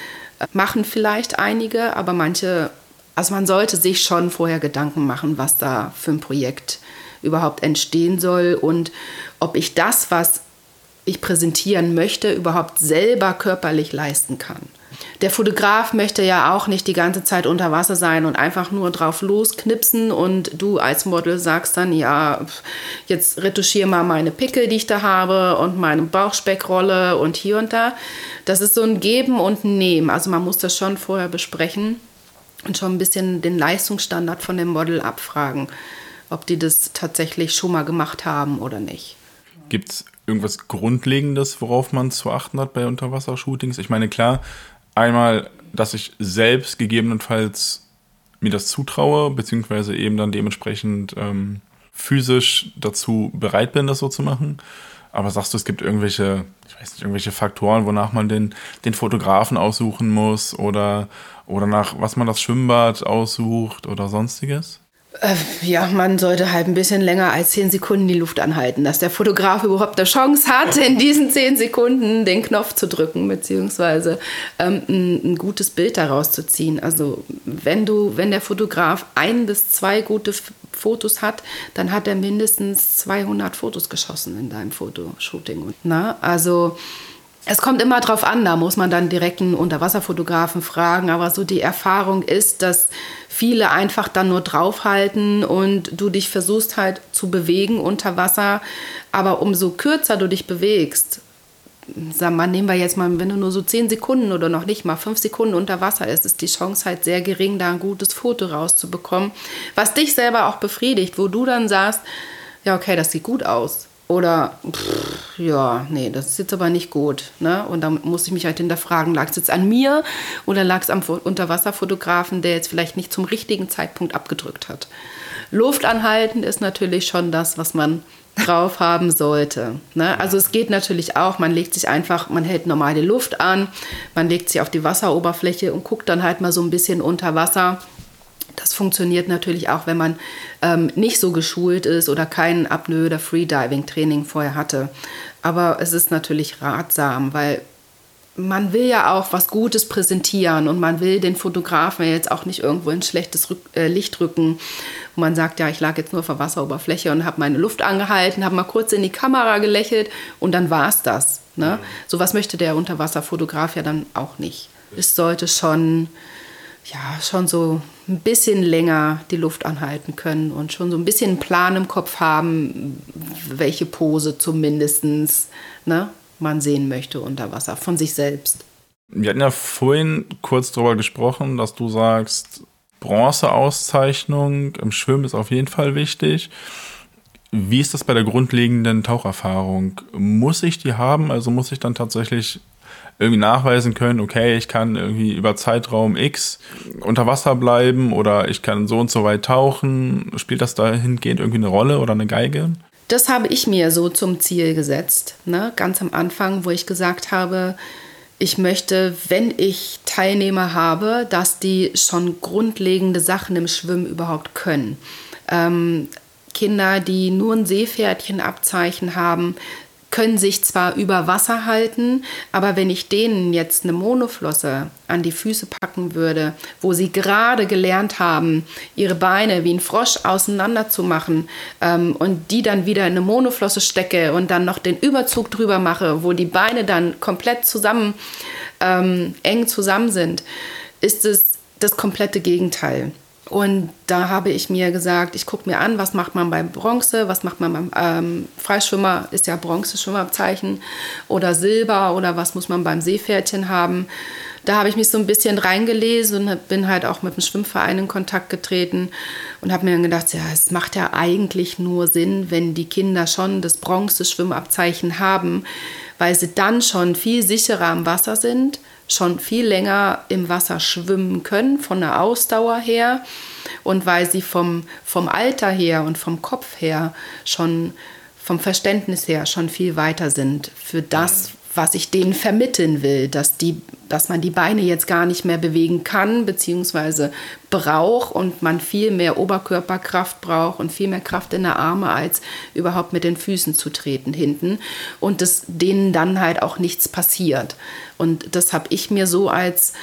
Machen vielleicht einige, aber manche, also man sollte sich schon vorher Gedanken machen, was da für ein Projekt überhaupt entstehen soll und ob ich das, was ich präsentieren möchte, überhaupt selber körperlich leisten kann. Der Fotograf möchte ja auch nicht die ganze Zeit unter Wasser sein und einfach nur drauf losknipsen und du als Model sagst dann, ja, jetzt retuschiere mal meine Pickel, die ich da habe und meine Bauchspeckrolle und hier und da. Das ist so ein Geben und ein Nehmen. Also man muss das schon vorher besprechen und schon ein bisschen den Leistungsstandard von dem Model abfragen, ob die das tatsächlich schon mal gemacht haben oder nicht. Gibt es irgendwas Grundlegendes, worauf man zu achten hat bei Unterwassershootings? Ich meine, klar, einmal, dass ich selbst gegebenenfalls mir das zutraue, beziehungsweise eben dann dementsprechend physisch dazu bereit bin, das so zu machen. Aber sagst du, es gibt irgendwelche Faktoren, wonach man den Fotografen aussuchen muss oder nach was man das Schwimmbad aussucht oder sonstiges? Ja, man sollte halt ein bisschen länger als 10 Sekunden die Luft anhalten, dass der Fotograf überhaupt eine Chance hat, in diesen 10 Sekunden den Knopf zu drücken, beziehungsweise ein gutes Bild daraus zu ziehen. Also wenn der Fotograf 1 bis 2 gute Fotos hat, dann hat er mindestens 200 Fotos geschossen in deinem Fotoshooting. Na, also es kommt immer drauf an, da muss man dann direkt einen Unterwasserfotografen fragen, aber so die Erfahrung ist, dass viele einfach dann nur draufhalten und du dich versuchst halt zu bewegen unter Wasser, aber umso kürzer du dich bewegst, sagen wir, nehmen wir jetzt mal, wenn du nur so 10 Sekunden oder noch nicht mal 5 Sekunden unter Wasser ist die Chance halt sehr gering, da ein gutes Foto rauszubekommen, was dich selber auch befriedigt, wo du dann sagst, ja okay, das sieht gut aus. Oder, ja, nee, das ist jetzt aber nicht gut. Ne? Und dann muss ich mich halt hinterfragen, lag es jetzt an mir oder lag es am Unterwasserfotografen, der jetzt vielleicht nicht zum richtigen Zeitpunkt abgedrückt hat. Luft anhalten ist natürlich schon das, was man drauf haben sollte. Ne? Also es geht natürlich auch, man hält normal die Luft an, man legt sie auf die Wasseroberfläche und guckt dann halt mal so ein bisschen unter Wasser. Das funktioniert natürlich auch, wenn man nicht so geschult ist oder kein Apnoe- oder Freediving-Training vorher hatte. Aber es ist natürlich ratsam, weil man will ja auch was Gutes präsentieren und man will den Fotografen jetzt auch nicht irgendwo in schlechtes Licht rücken. Und man sagt, ja, ich lag jetzt nur auf der Wasseroberfläche und habe meine Luft angehalten, habe mal kurz in die Kamera gelächelt und dann war es das. Ne? Sowas möchte der Unterwasserfotograf ja dann auch nicht. Es sollte schon so ein bisschen länger die Luft anhalten können und schon so ein bisschen einen Plan im Kopf haben, welche Pose zumindest man sehen möchte unter Wasser von sich selbst. Wir hatten ja vorhin kurz darüber gesprochen, dass du sagst, Bronzeauszeichnung im Schwimmen ist auf jeden Fall wichtig. Wie ist das bei der grundlegenden Taucherfahrung? Muss ich die haben? Also muss ich dann tatsächlich irgendwie nachweisen können, okay, ich kann irgendwie über Zeitraum X unter Wasser bleiben oder ich kann so und so weit tauchen. Spielt das dahingehend irgendwie eine Rolle oder eine Geige? Das habe ich mir so zum Ziel gesetzt, ne? Ganz am Anfang, wo ich gesagt habe, ich möchte, wenn ich Teilnehmer habe, dass die schon grundlegende Sachen im Schwimmen überhaupt können. Kinder, die nur ein Seepferdchenabzeichen haben, können sich zwar über Wasser halten, aber wenn ich denen jetzt eine Monoflosse an die Füße packen würde, wo sie gerade gelernt haben, ihre Beine wie ein Frosch auseinander zu machen und die dann wieder in eine Monoflosse stecke und dann noch den Überzug drüber mache, wo die Beine dann komplett eng zusammen sind, ist es das komplette Gegenteil. Und da habe ich mir gesagt, ich gucke mir an, was macht man beim Bronze, was macht man beim Freischwimmer, ist ja Bronze-Schwimmabzeichen oder Silber oder was muss man beim Seepferdchen haben. Da habe ich mich so ein bisschen reingelesen und bin halt auch mit dem Schwimmverein in Kontakt getreten und habe mir dann gedacht, ja, es macht ja eigentlich nur Sinn, wenn die Kinder schon das Bronze-Schwimmabzeichen haben, weil sie dann schon viel sicherer am Wasser sind, schon viel länger im Wasser schwimmen können, von der Ausdauer her und weil sie vom Alter her und vom Kopf her schon, vom Verständnis her schon viel weiter sind für das, was ich denen vermitteln will, dass man die Beine jetzt gar nicht mehr bewegen kann bzw. braucht und man viel mehr Oberkörperkraft braucht und viel mehr Kraft in der Arme, als überhaupt mit den Füßen zu treten hinten und dass denen dann halt auch nichts passiert. Und das habe ich mir so als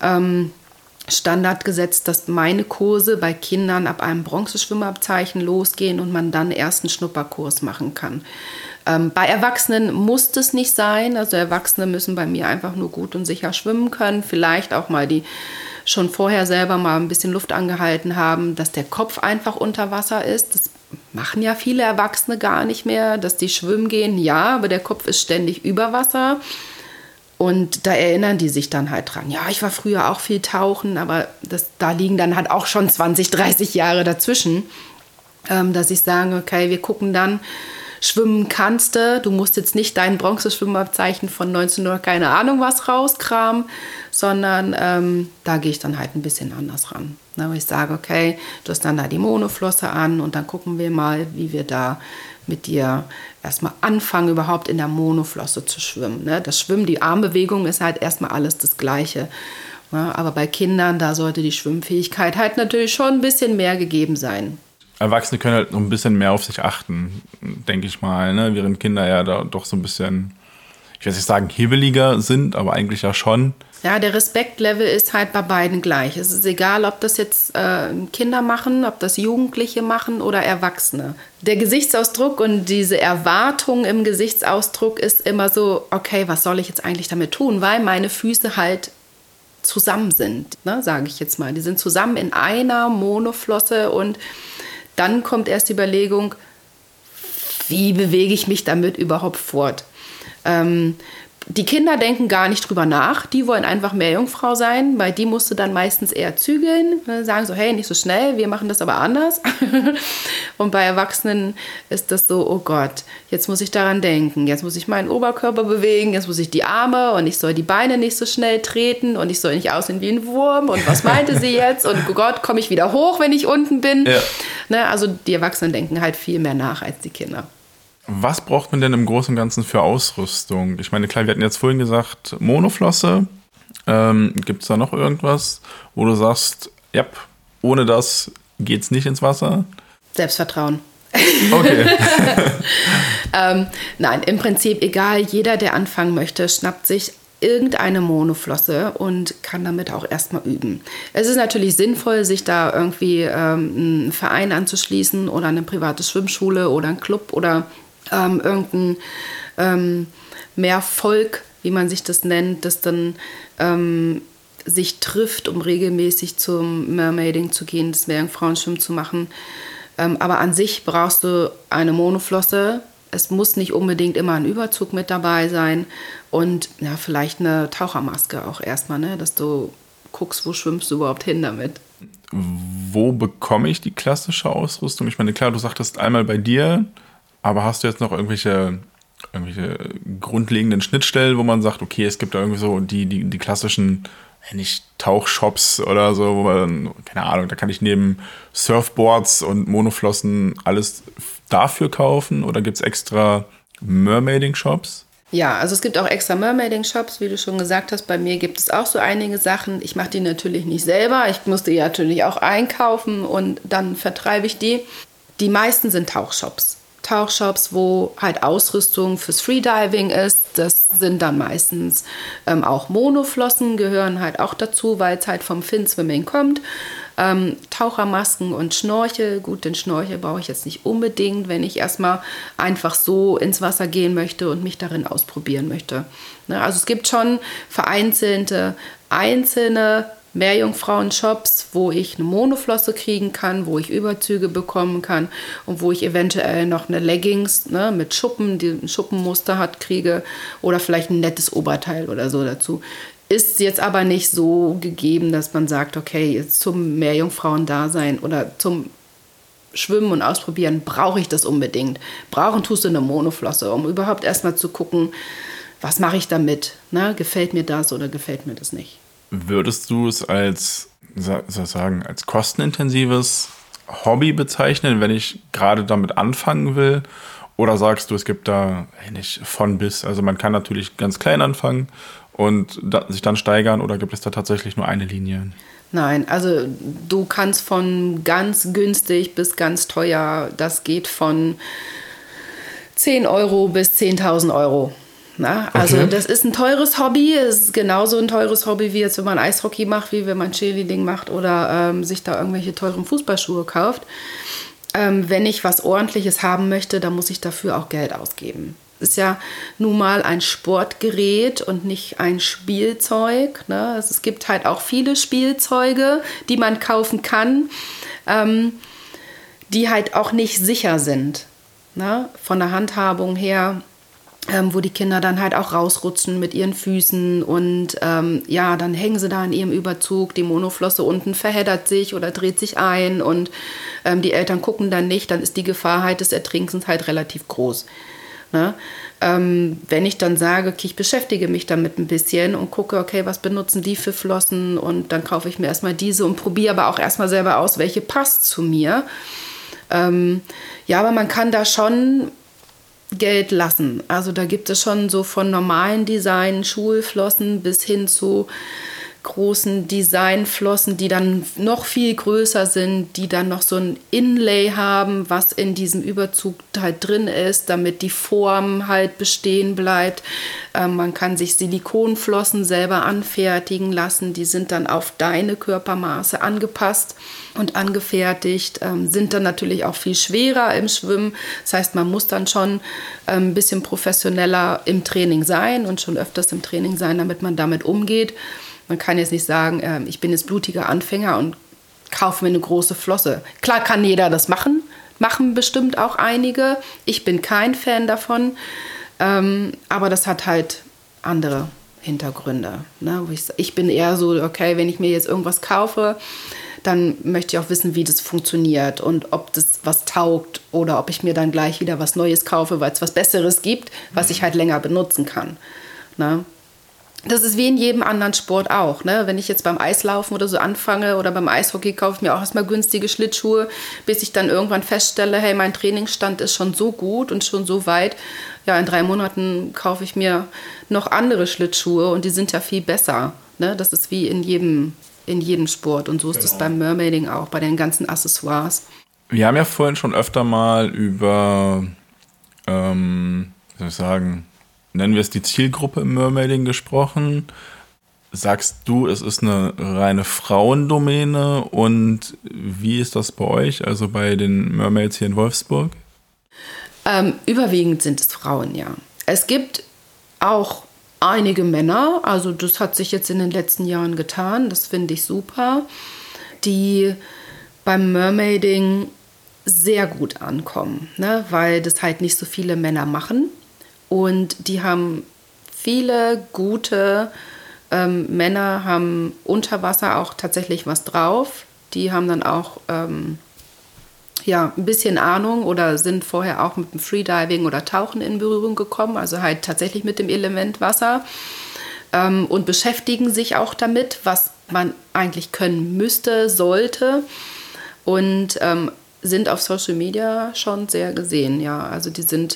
Standard gesetzt, dass meine Kurse bei Kindern ab einem Bronzeschwimmabzeichen losgehen und man dann erst einen Schnupperkurs machen kann. Bei Erwachsenen muss das nicht sein. Also Erwachsene müssen bei mir einfach nur gut und sicher schwimmen können. Vielleicht auch mal die schon vorher selber mal ein bisschen Luft angehalten haben, dass der Kopf einfach unter Wasser ist. Das machen ja viele Erwachsene gar nicht mehr, dass die schwimmen gehen. Ja, aber der Kopf ist ständig über Wasser. Und da erinnern die sich dann halt dran. Ja, ich war früher auch viel tauchen, aber da liegen dann halt auch schon 20, 30 Jahre dazwischen, dass ich sage, okay, wir gucken dann, schwimmen kannst du musst jetzt nicht dein Bronzeschwimmabzeichen von 19 oder keine Ahnung was rauskramen, sondern da gehe ich dann halt ein bisschen anders ran. Wo ich sage, okay, du hast dann da die Monoflosse an und dann gucken wir mal, wie wir da mit dir erstmal anfangen, überhaupt in der Monoflosse zu schwimmen. Das Schwimmen, die Armbewegung ist halt erstmal alles das Gleiche. Aber bei Kindern, da sollte die Schwimmfähigkeit halt natürlich schon ein bisschen mehr gegeben sein. Erwachsene können halt noch ein bisschen mehr auf sich achten, denke ich mal, ne? Während Kinder ja da doch so ein bisschen, ich will nicht sagen hibbeliger sind, aber eigentlich ja schon. Ja, der Respektlevel ist halt bei beiden gleich. Es ist egal, ob das jetzt Kinder machen, ob das Jugendliche machen oder Erwachsene. Der Gesichtsausdruck und diese Erwartung im Gesichtsausdruck ist immer so, okay, was soll ich jetzt eigentlich damit tun? Weil meine Füße halt zusammen sind, ne, sage ich jetzt mal. Die sind zusammen in einer Monoflosse und dann kommt erst die Überlegung, wie bewege ich mich damit überhaupt fort? Die Kinder denken gar nicht drüber nach. Die wollen einfach Meerjungfrau sein, weil die musst du dann meistens eher zügeln. Sagen so, hey, nicht so schnell, wir machen das aber anders. Und bei Erwachsenen ist das so, oh Gott, jetzt muss ich daran denken. Jetzt muss ich meinen Oberkörper bewegen, jetzt muss ich die Arme und ich soll die Beine nicht so schnell treten und ich soll nicht aussehen wie ein Wurm. Und was meinte sie jetzt? Und oh Gott, komme ich wieder hoch, wenn ich unten bin? Ja. Ne, also die Erwachsenen denken halt viel mehr nach als die Kinder. Was braucht man denn im Großen und Ganzen für Ausrüstung? Ich meine, klar, wir hatten jetzt vorhin gesagt, Monoflosse. Gibt es da noch irgendwas, wo du sagst, ja, ohne das geht's nicht ins Wasser? Selbstvertrauen. Okay. Nein, im Prinzip egal, jeder, der anfangen möchte, schnappt sich irgendeine Monoflosse und kann damit auch erstmal üben. Es ist natürlich sinnvoll, sich da irgendwie einen Verein anzuschließen oder eine private Schwimmschule oder einen Club oder irgendein Meervolk, wie man sich das nennt, das dann sich trifft, um regelmäßig zum Mermaiding zu gehen, das Meerjungfrauenschwimmen zu machen. Aber an sich brauchst du eine Monoflosse. Es muss nicht unbedingt immer ein Überzug mit dabei sein und ja, vielleicht eine Tauchermaske auch erstmal, ne? Dass du guckst, wo schwimmst du überhaupt hin damit. Wo bekomme ich die klassische Ausrüstung? Ich meine, klar, du sagtest einmal bei dir, aber hast du jetzt noch irgendwelche grundlegenden Schnittstellen, wo man sagt, okay, es gibt da irgendwie so die klassischen, nicht Tauchshops oder so, wo man, keine Ahnung, da kann ich neben Surfboards und Monoflossen alles dafür kaufen oder gibt es extra Mermaiding-Shops? Ja, also es gibt auch extra Mermaiding-Shops, wie du schon gesagt hast. Bei mir gibt es auch so einige Sachen. Ich mache die natürlich nicht selber. Ich muss die natürlich auch einkaufen und dann vertreibe ich die. Die meisten sind Tauchshops. Tauchshops, wo halt Ausrüstung fürs Freediving ist. Das sind dann meistens auch Monoflossen, gehören halt auch dazu, weil es halt vom Fin-Swimming kommt. Tauchermasken und Schnorchel. Gut, den Schnorchel brauche ich jetzt nicht unbedingt, wenn ich erstmal einfach so ins Wasser gehen möchte und mich darin ausprobieren möchte. Ne, also es gibt schon vereinzelte einzelne Meerjungfrauen-Shops, wo ich eine Monoflosse kriegen kann, wo ich Überzüge bekommen kann und wo ich eventuell noch eine Leggings, ne, mit Schuppen, die ein Schuppenmuster hat, kriege oder vielleicht ein nettes Oberteil oder so dazu. Ist jetzt aber nicht so gegeben, dass man sagt, okay, jetzt zum Meerjungfrauen-Dasein oder zum Schwimmen und Ausprobieren brauche ich das unbedingt. Brauchen tust du eine Monoflosse, um überhaupt erstmal zu gucken, was mache ich damit? Ne? Gefällt mir das oder gefällt mir das nicht? Würdest du es als kostenintensives Hobby bezeichnen, wenn ich gerade damit anfangen will? Oder sagst du, es gibt da nicht von bis? Also man kann natürlich ganz klein anfangen und sich dann steigern, oder gibt es da tatsächlich nur eine Linie? Nein, also du kannst von ganz günstig bis ganz teuer, das geht von 10 Euro bis 10.000 Euro. Na, also okay. Das ist ein teures Hobby. Es ist genauso ein teures Hobby, wie jetzt, wenn man Eishockey macht, wie wenn man Cheerleading macht oder sich da irgendwelche teuren Fußballschuhe kauft. Wenn ich was Ordentliches haben möchte, dann muss ich dafür auch Geld ausgeben. Es ist ja nun mal ein Sportgerät und nicht ein Spielzeug. Ne? Also es gibt halt auch viele Spielzeuge, die man kaufen kann, die halt auch nicht sicher sind. Ne? Von der Handhabung her. Wo die Kinder dann halt auch rausrutschen mit ihren Füßen und ja, dann hängen sie da in ihrem Überzug, die Monoflosse unten verheddert sich oder dreht sich ein und die Eltern gucken dann nicht, dann ist die Gefahr halt des Ertrinkens halt relativ groß. Ne? Wenn ich dann sage, okay, ich beschäftige mich damit ein bisschen und gucke, okay, was benutzen die für Flossen und dann kaufe ich mir erstmal diese und probiere aber auch erstmal selber aus, welche passt zu mir. Ja, aber man kann da schon Geld lassen. Also da gibt es schon so von normalen Design, Schulflossen bis hin zu großen Designflossen, die dann noch viel größer sind, die dann noch so ein Inlay haben, was in diesem Überzug halt drin ist, damit die Form halt bestehen bleibt. Man kann sich Silikonflossen selber anfertigen lassen, die sind dann auf deine Körpermaße angepasst und angefertigt, sind dann natürlich auch viel schwerer im Schwimmen. Das heißt, man muss dann schon ein bisschen professioneller im Training sein und schon öfters im Training sein, damit man damit umgeht. Man kann jetzt nicht sagen, ich bin jetzt blutiger Anfänger und kaufe mir eine große Flosse. Klar kann jeder das machen bestimmt auch einige. Ich bin kein Fan davon, aber das hat halt andere Hintergründe. Ne? Ich bin eher so, okay, wenn ich mir jetzt irgendwas kaufe, dann möchte ich auch wissen, wie das funktioniert und ob das was taugt oder ob ich mir dann gleich wieder was Neues kaufe, weil es was Besseres gibt, was ich halt länger benutzen kann. Ne? Das ist wie in jedem anderen Sport auch. Ne? Wenn ich jetzt beim Eislaufen oder so anfange oder beim Eishockey, kaufe ich mir auch erstmal günstige Schlittschuhe, bis ich dann irgendwann feststelle, hey, mein Trainingsstand ist schon so gut und schon so weit. Ja, in 3 Monaten kaufe ich mir noch andere Schlittschuhe und die sind ja viel besser. Ne? Das ist wie in jedem Sport und so ist es beim Mermaiding auch, bei den ganzen Accessoires. Wir haben ja vorhin schon öfter mal über, wie soll ich sagen, nennen wir es die Zielgruppe im Mermaiding gesprochen. Sagst du, es ist eine reine Frauendomäne und wie ist das bei euch, also bei den Mermaids hier in Wolfsburg? Überwiegend sind es Frauen, ja. Es gibt auch einige Männer, also das hat sich jetzt in den letzten Jahren getan, das finde ich super, die beim Mermaiding sehr gut ankommen, ne? Weil das halt nicht so viele Männer machen und die haben viele gute Männer, haben unter Wasser auch tatsächlich was drauf, die haben dann auch ein bisschen Ahnung oder sind vorher auch mit dem Freediving oder Tauchen in Berührung gekommen, also halt tatsächlich mit dem Element Wasser und beschäftigen sich auch damit, was man eigentlich können müsste, sollte und sind auf Social Media schon sehr gesehen, ja, also die sind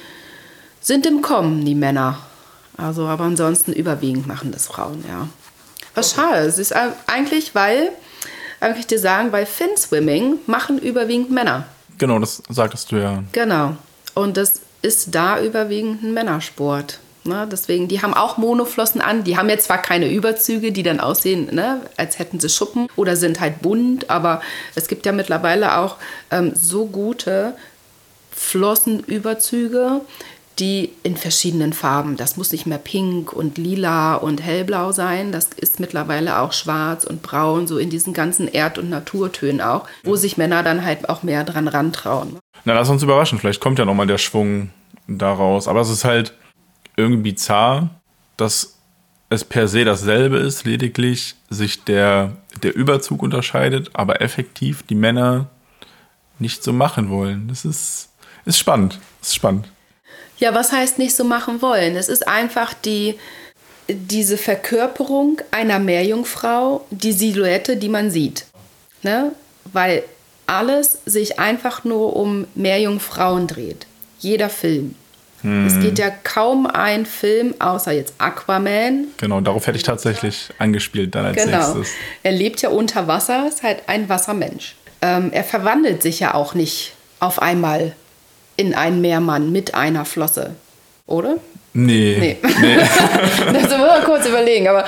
im Kommen, die Männer, also aber ansonsten überwiegend machen das Frauen, ja. Was schade, es ist eigentlich, weil kann ich dir sagen, bei Fin-Swimming machen überwiegend Männer. Genau, das sagtest du ja. Genau. Und das ist da überwiegend ein Männersport. Ne? Deswegen, die haben auch Monoflossen an. Die haben jetzt zwar keine Überzüge, die dann aussehen, ne, als hätten sie Schuppen oder sind halt bunt, aber es gibt ja mittlerweile auch so gute Flossenüberzüge, die in verschiedenen Farben, das muss nicht mehr pink und lila und hellblau sein, das ist mittlerweile auch schwarz und braun, so in diesen ganzen Erd- und Naturtönen auch, wo sich Männer dann halt auch mehr dran rantrauen. Na, lass uns überraschen, vielleicht kommt ja nochmal der Schwung daraus, aber es ist halt irgendwie bizarr, dass es per se dasselbe ist, lediglich sich der Überzug unterscheidet, aber effektiv die Männer nicht so machen wollen. Das ist spannend, Ja, was heißt nicht so machen wollen? Es ist einfach diese Verkörperung einer Meerjungfrau, die Silhouette, die man sieht. Ne? Weil alles sich einfach nur um Meerjungfrauen dreht. Jeder Film. Es geht ja kaum ein Film, außer jetzt Aquaman. Genau, darauf hätte ich tatsächlich angespielt dann als nächstes. Er lebt ja unter Wasser, ist halt ein Wassermensch. Er verwandelt sich ja auch nicht auf einmal in einen Meermann mit einer Flosse, oder? Nee. Das müssen wir kurz überlegen, aber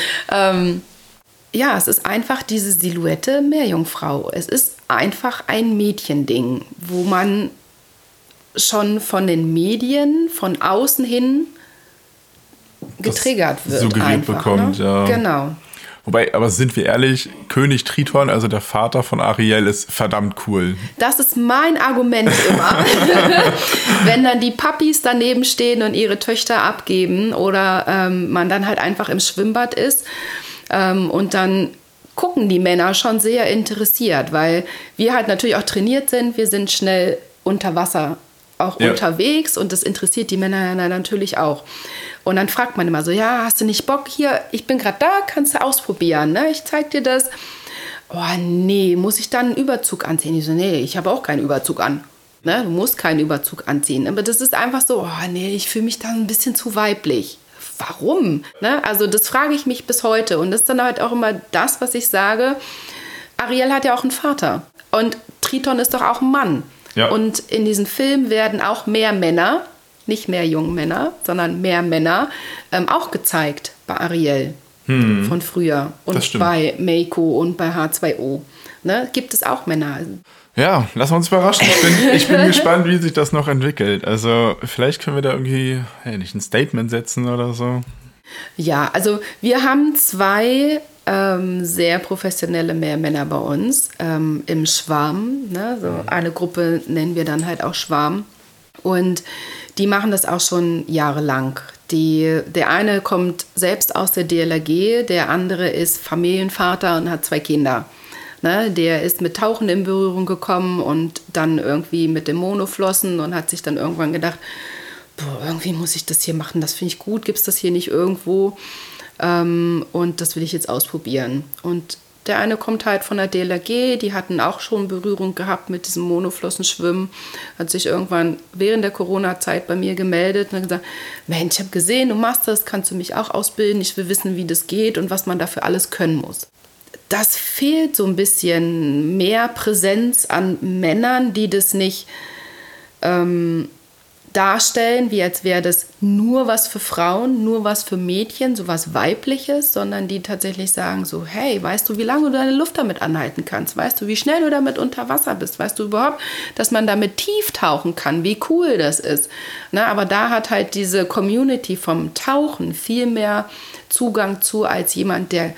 es ist einfach diese Silhouette Meerjungfrau. Es ist einfach ein Mädchending, wo man schon von den Medien von außen hin getriggert wird. Suggeriert einfach, bekommt, ne? Ja. Genau. Wobei, aber sind wir ehrlich, König Triton, also der Vater von Ariel, ist verdammt cool. Das ist mein Argument immer. Wenn dann die Papis daneben stehen und ihre Töchter abgeben oder man dann halt einfach im Schwimmbad ist und dann gucken die Männer schon sehr interessiert, weil wir halt natürlich auch trainiert sind, wir sind schnell unter Wasser auch unterwegs und das interessiert die Männer natürlich auch. Und dann fragt man immer so, ja, hast du nicht Bock hier? Ich bin gerade da, kannst du ausprobieren, ne? Ich zeig dir das. Oh nee, muss ich dann einen Überzug anziehen? Ich so, nee, ich habe auch keinen Überzug an. Ne? Du musst keinen Überzug anziehen. Aber das ist einfach so, oh nee, ich fühle mich dann ein bisschen zu weiblich. Warum? Ne? Also das frage ich mich bis heute. Und das ist dann halt auch immer das, was ich sage. Ariel hat ja auch einen Vater. Und Triton ist doch auch ein Mann. Ja. Und in diesem Film werden auch mehr Männer, nicht mehr Jungmänner, sondern mehr Männer, auch gezeigt bei Ariel von früher. Und bei Meiko und bei H2O. Ne, gibt es auch Männer. Ja, lassen wir uns überraschen. Ich bin gespannt, wie sich das noch entwickelt. Also vielleicht können wir da irgendwie nicht ein Statement setzen oder so. Ja, also wir haben 2 sehr professionelle Meermänner bei uns im Schwarm. Ne? So eine Gruppe nennen wir dann halt auch Schwarm. Und die machen das auch schon jahrelang. Der eine kommt selbst aus der DLRG, der andere ist Familienvater und hat 2 Kinder. Ne, der ist mit Tauchen in Berührung gekommen und dann irgendwie mit dem Monoflossen und hat sich dann irgendwann gedacht, boah, irgendwie muss ich das hier machen, das finde ich gut, gibt es das hier nicht irgendwo? Und das will ich jetzt ausprobieren. Und der eine kommt halt von der DLRG, die hatten auch schon Berührung gehabt mit diesem Monoflossenschwimmen, hat sich irgendwann während der Corona-Zeit bei mir gemeldet und hat gesagt, Mensch, ich habe gesehen, du machst das, kannst du mich auch ausbilden, ich will wissen, wie das geht und was man dafür alles können muss. Das fehlt so ein bisschen mehr Präsenz an Männern, die das nicht darstellen, wie als wäre das nur was für Frauen, nur was für Mädchen, so was Weibliches, sondern die tatsächlich sagen so, hey, weißt du, wie lange du deine Luft damit anhalten kannst? Weißt du, wie schnell du damit unter Wasser bist? Weißt du überhaupt, dass man damit tief tauchen kann? Wie cool das ist. Na, aber da hat halt diese Community vom Tauchen viel mehr Zugang zu als jemand, der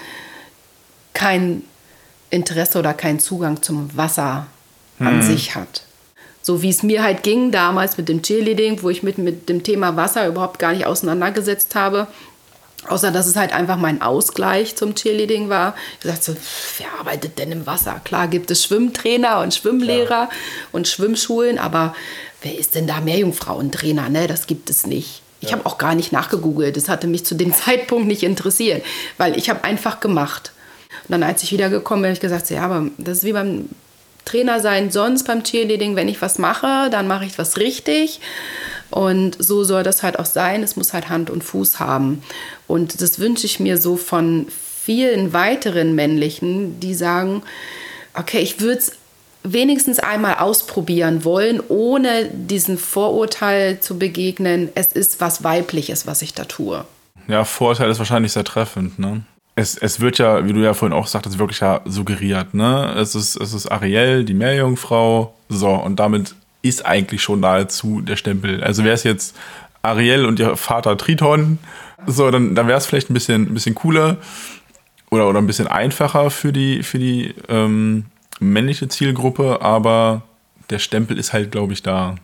kein Interesse oder keinen Zugang zum Wasser an sich hat. So wie es mir halt ging damals mit dem Cheerleading, wo ich mit dem Thema Wasser überhaupt gar nicht auseinandergesetzt habe. Außer, dass es halt einfach mein Ausgleich zum Cheerleading war. Ich dachte so, wer arbeitet denn im Wasser? Klar gibt es Schwimmtrainer und Schwimmlehrer und Schwimmschulen, aber wer ist denn da Meerjungfrauentrainer? Ne? Das gibt es nicht. Ich habe auch gar nicht nachgegoogelt. Das hatte mich zu dem Zeitpunkt nicht interessiert, weil ich habe einfach gemacht. Und dann, als ich wiedergekommen bin, habe ich gesagt, ja, aber das ist wie beim Trainer sein sonst beim Cheerleading, wenn ich was mache, dann mache ich was richtig. Und so soll das halt auch sein. Es muss halt Hand und Fuß haben. Und das wünsche ich mir so von vielen weiteren männlichen, die sagen, okay, ich würde es wenigstens einmal ausprobieren wollen, ohne diesen Vorurteil zu begegnen, es ist was Weibliches, was ich da tue. Ja, Vorurteil ist wahrscheinlich sehr treffend, ne? Es wird ja, wie du ja vorhin auch sagtest, wirklich ja suggeriert, ne? Es ist Ariel, die Meerjungfrau, so, und damit ist eigentlich schon nahezu der Stempel. Also wäre es jetzt Ariel und ihr Vater Triton, so, dann wäre es vielleicht ein bisschen cooler oder ein bisschen einfacher für die männliche Zielgruppe, aber der Stempel ist halt, glaube ich, da.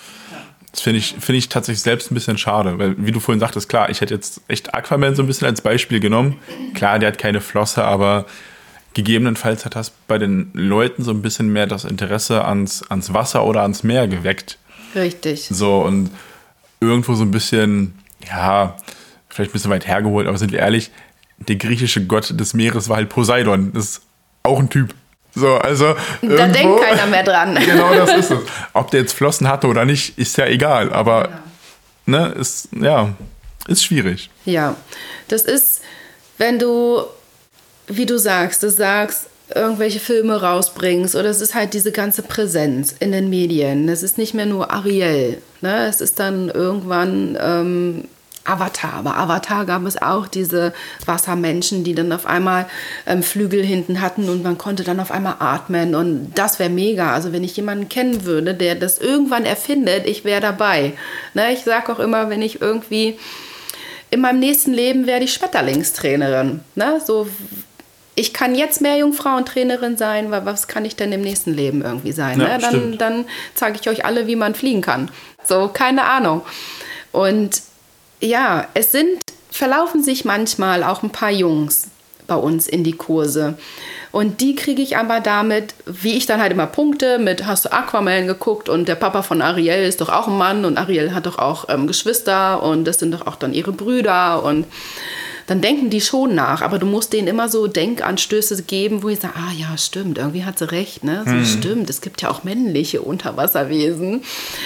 Das finde ich tatsächlich selbst ein bisschen schade, weil, wie du vorhin sagtest, klar, ich hätte jetzt echt Aquaman so ein bisschen als Beispiel genommen. Klar, der hat keine Flosse, aber gegebenenfalls hat das bei den Leuten so ein bisschen mehr das Interesse ans Wasser oder ans Meer geweckt. Richtig. So, und irgendwo so ein bisschen, ja, vielleicht ein bisschen weit hergeholt, aber sind wir ehrlich, der griechische Gott des Meeres war halt Poseidon. Das ist auch ein Typ. So, also da denkt keiner mehr dran. Genau, das ist es. Ob der jetzt Flossen hatte oder nicht, ist ja egal. Aber ne, ist schwierig. Ja, das ist, wenn du, wie du sagst, irgendwelche Filme rausbringst, oder es ist halt diese ganze Präsenz in den Medien. Es ist nicht mehr nur Ariel. Ne? Es ist dann irgendwann Avatar. Bei Avatar gab es auch diese Wassermenschen, die dann auf einmal Flügel hinten hatten und man konnte dann auf einmal atmen und das wäre mega. Also wenn ich jemanden kennen würde, der das irgendwann erfindet, ich wäre dabei. Ne? Ich sage auch immer, wenn ich irgendwie in meinem nächsten Leben werde ich Schmetterlingstrainerin. Ne? So, ich kann jetzt Meerjungfrauentrainerin sein, weil was kann ich denn im nächsten Leben irgendwie sein? Ja, ne? Dann zeige ich euch alle, wie man fliegen kann. So, keine Ahnung. Und ja, verlaufen sich manchmal auch ein paar Jungs bei uns in die Kurse. Und die kriege ich aber damit, wie ich dann halt immer punkte, mit hast du Aquaman geguckt und der Papa von Ariel ist doch auch ein Mann und Ariel hat doch auch Geschwister und das sind doch auch dann ihre Brüder und dann denken die schon nach, aber du musst denen immer so Denkanstöße geben, wo ich sage, ah ja, stimmt, irgendwie hat sie recht, ne? So, stimmt, es gibt ja auch männliche Unterwasserwesen.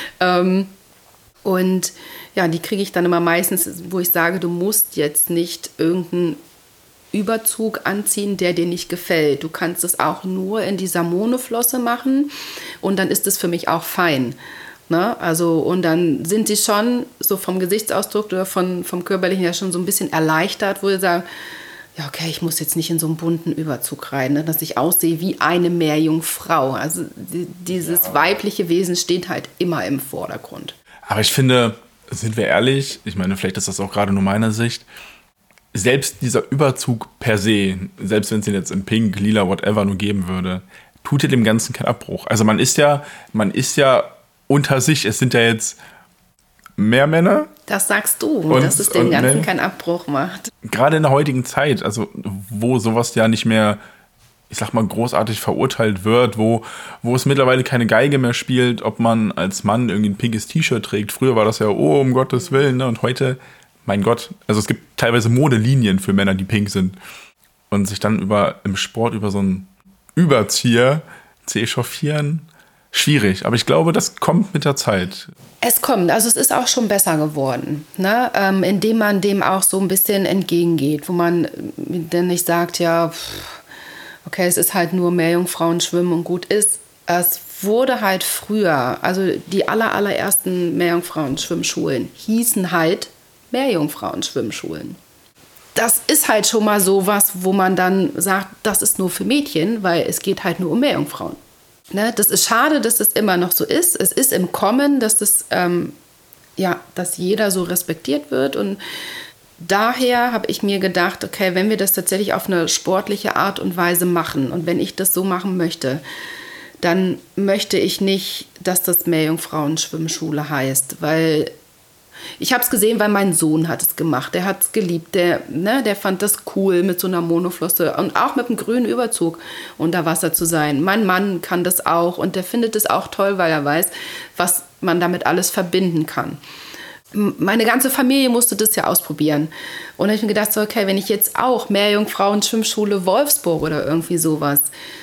Und ja, die kriege ich dann immer meistens, wo ich sage, du musst jetzt nicht irgendeinen Überzug anziehen, der dir nicht gefällt. Du kannst es auch nur in dieser Monoflosse machen und dann ist es für mich auch fein. Ne? Also, und dann sind sie schon so vom Gesichtsausdruck oder vom Körperlichen ja schon so ein bisschen erleichtert, wo sie sagen, ja, okay, ich muss jetzt nicht in so einen bunten Überzug rein, ne, dass ich aussehe wie eine Meerjungfrau. Also dieses weibliche Wesen steht halt immer im Vordergrund. Aber ich finde, sind wir ehrlich, ich meine, vielleicht ist das auch gerade nur meine Sicht, selbst dieser Überzug per se, selbst wenn es den jetzt in Pink, Lila, whatever nur geben würde, tut ja dem Ganzen keinen Abbruch. Also man ist ja unter sich, es sind ja jetzt mehr Männer Das sagst du, dass es dem Ganzen keinen Abbruch macht. Gerade in der heutigen Zeit, also wo sowas ja nicht mehr, ich sag mal, großartig verurteilt wird, wo es mittlerweile keine Geige mehr spielt, ob man als Mann irgendwie ein pinkes T-Shirt trägt. Früher war das ja, oh, um Gottes Willen, ne? Und heute, mein Gott, also es gibt teilweise Modelinien für Männer, die pink sind. Und sich dann im Sport über so einen Überzieher zu echauffieren, schwierig. Aber ich glaube, das kommt mit der Zeit. Es kommt, also es ist auch schon besser geworden, ne? Indem man dem auch so ein bisschen entgegengeht, wo man dann nicht sagt, ja, okay, es ist halt nur Meerjungfrauen schwimmen und gut ist. Es wurde halt früher, also die allerersten Meerjungfrauen-Schwimmschulen hießen halt Meerjungfrauen-Schwimmschulen. Das ist halt schon mal so was, wo man dann sagt, das ist nur für Mädchen, weil es geht halt nur um Meerjungfrauen. Ne? Das ist schade, dass das immer noch so ist. Es ist im Kommen, dass dass jeder so respektiert wird. Und daher habe ich mir gedacht, okay, wenn wir das tatsächlich auf eine sportliche Art und Weise machen und wenn ich das so machen möchte, dann möchte ich nicht, dass das Meerjungfrauen-Schwimmschule heißt, weil ich habe es gesehen, weil mein Sohn hat es gemacht. Der hat es geliebt. Der fand das cool, mit so einer Monoflosse und auch mit einem grünen Überzug unter Wasser zu sein. Mein Mann kann das auch und der findet es auch toll, weil er weiß, was man damit alles verbinden kann. Meine ganze Familie musste das ja ausprobieren. Und ich habe mir gedacht, so, okay, wenn ich jetzt auch Meerjungfrauen-Schwimmschule Wolfsburg oder irgendwie sowas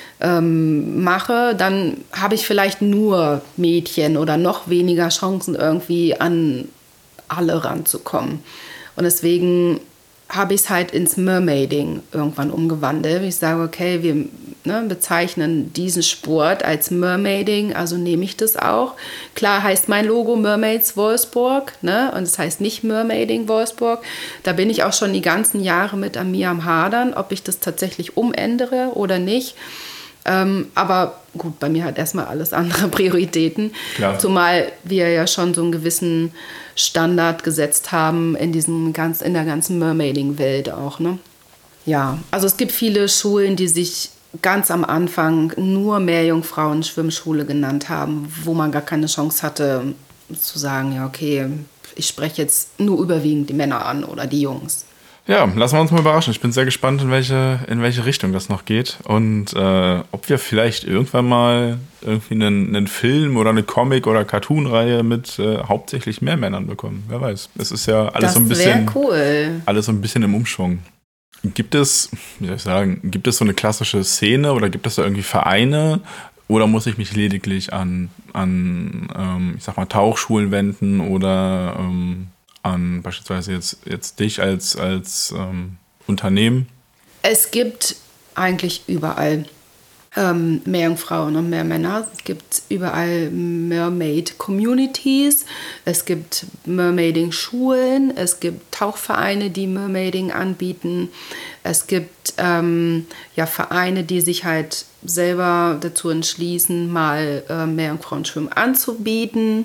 mache, dann habe ich vielleicht nur Mädchen oder noch weniger Chancen, irgendwie an alle ranzukommen. Und deswegen habe ich es halt ins Mermaiding irgendwann umgewandelt. Ich sage, okay, wir bezeichnen diesen Sport als Mermaiding, also nehme ich das auch. Klar heißt mein Logo Mermaids Wolfsburg, ne? Und es heißt nicht Mermaiding Wolfsburg. Da bin ich auch schon die ganzen Jahre mit mir am Hadern, ob ich das tatsächlich umändere oder nicht. Aber gut, bei mir hat erstmal alles andere Prioritäten. Klar. Zumal wir ja schon so einen gewissen Standard gesetzt haben in der ganzen Mermaiding-Welt auch. Ne? Ja, also es gibt viele Schulen, die sich ganz am Anfang nur Meerjungfrauen-Schwimmschule genannt haben, wo man gar keine Chance hatte zu sagen, ja okay, ich spreche jetzt nur überwiegend die Männer an oder die Jungs. Ja, lassen wir uns mal überraschen. Ich bin sehr gespannt, in welche Richtung das noch geht und ob wir vielleicht irgendwann mal irgendwie einen Film oder eine Comic- oder Cartoon-Reihe mit hauptsächlich mehr Männern bekommen. Wer weiß. Es ist ja alles so ein bisschen cool. Alles so ein bisschen im Umschwung. Gibt es so eine klassische Szene oder gibt es da irgendwie Vereine oder muss ich mich lediglich an ich sag mal Tauchschulen wenden oder an beispielsweise jetzt dich als Unternehmen? Es gibt eigentlich überall Meerjungfrauen und Meermänner. Es gibt überall Mermaid-Communities. Es gibt Mermaiding-Schulen. Es gibt Tauchvereine, die Mermaiding anbieten. Es gibt Vereine, die sich halt selber dazu entschließen, mal Meerjungfrauenschwimmen anzubieten.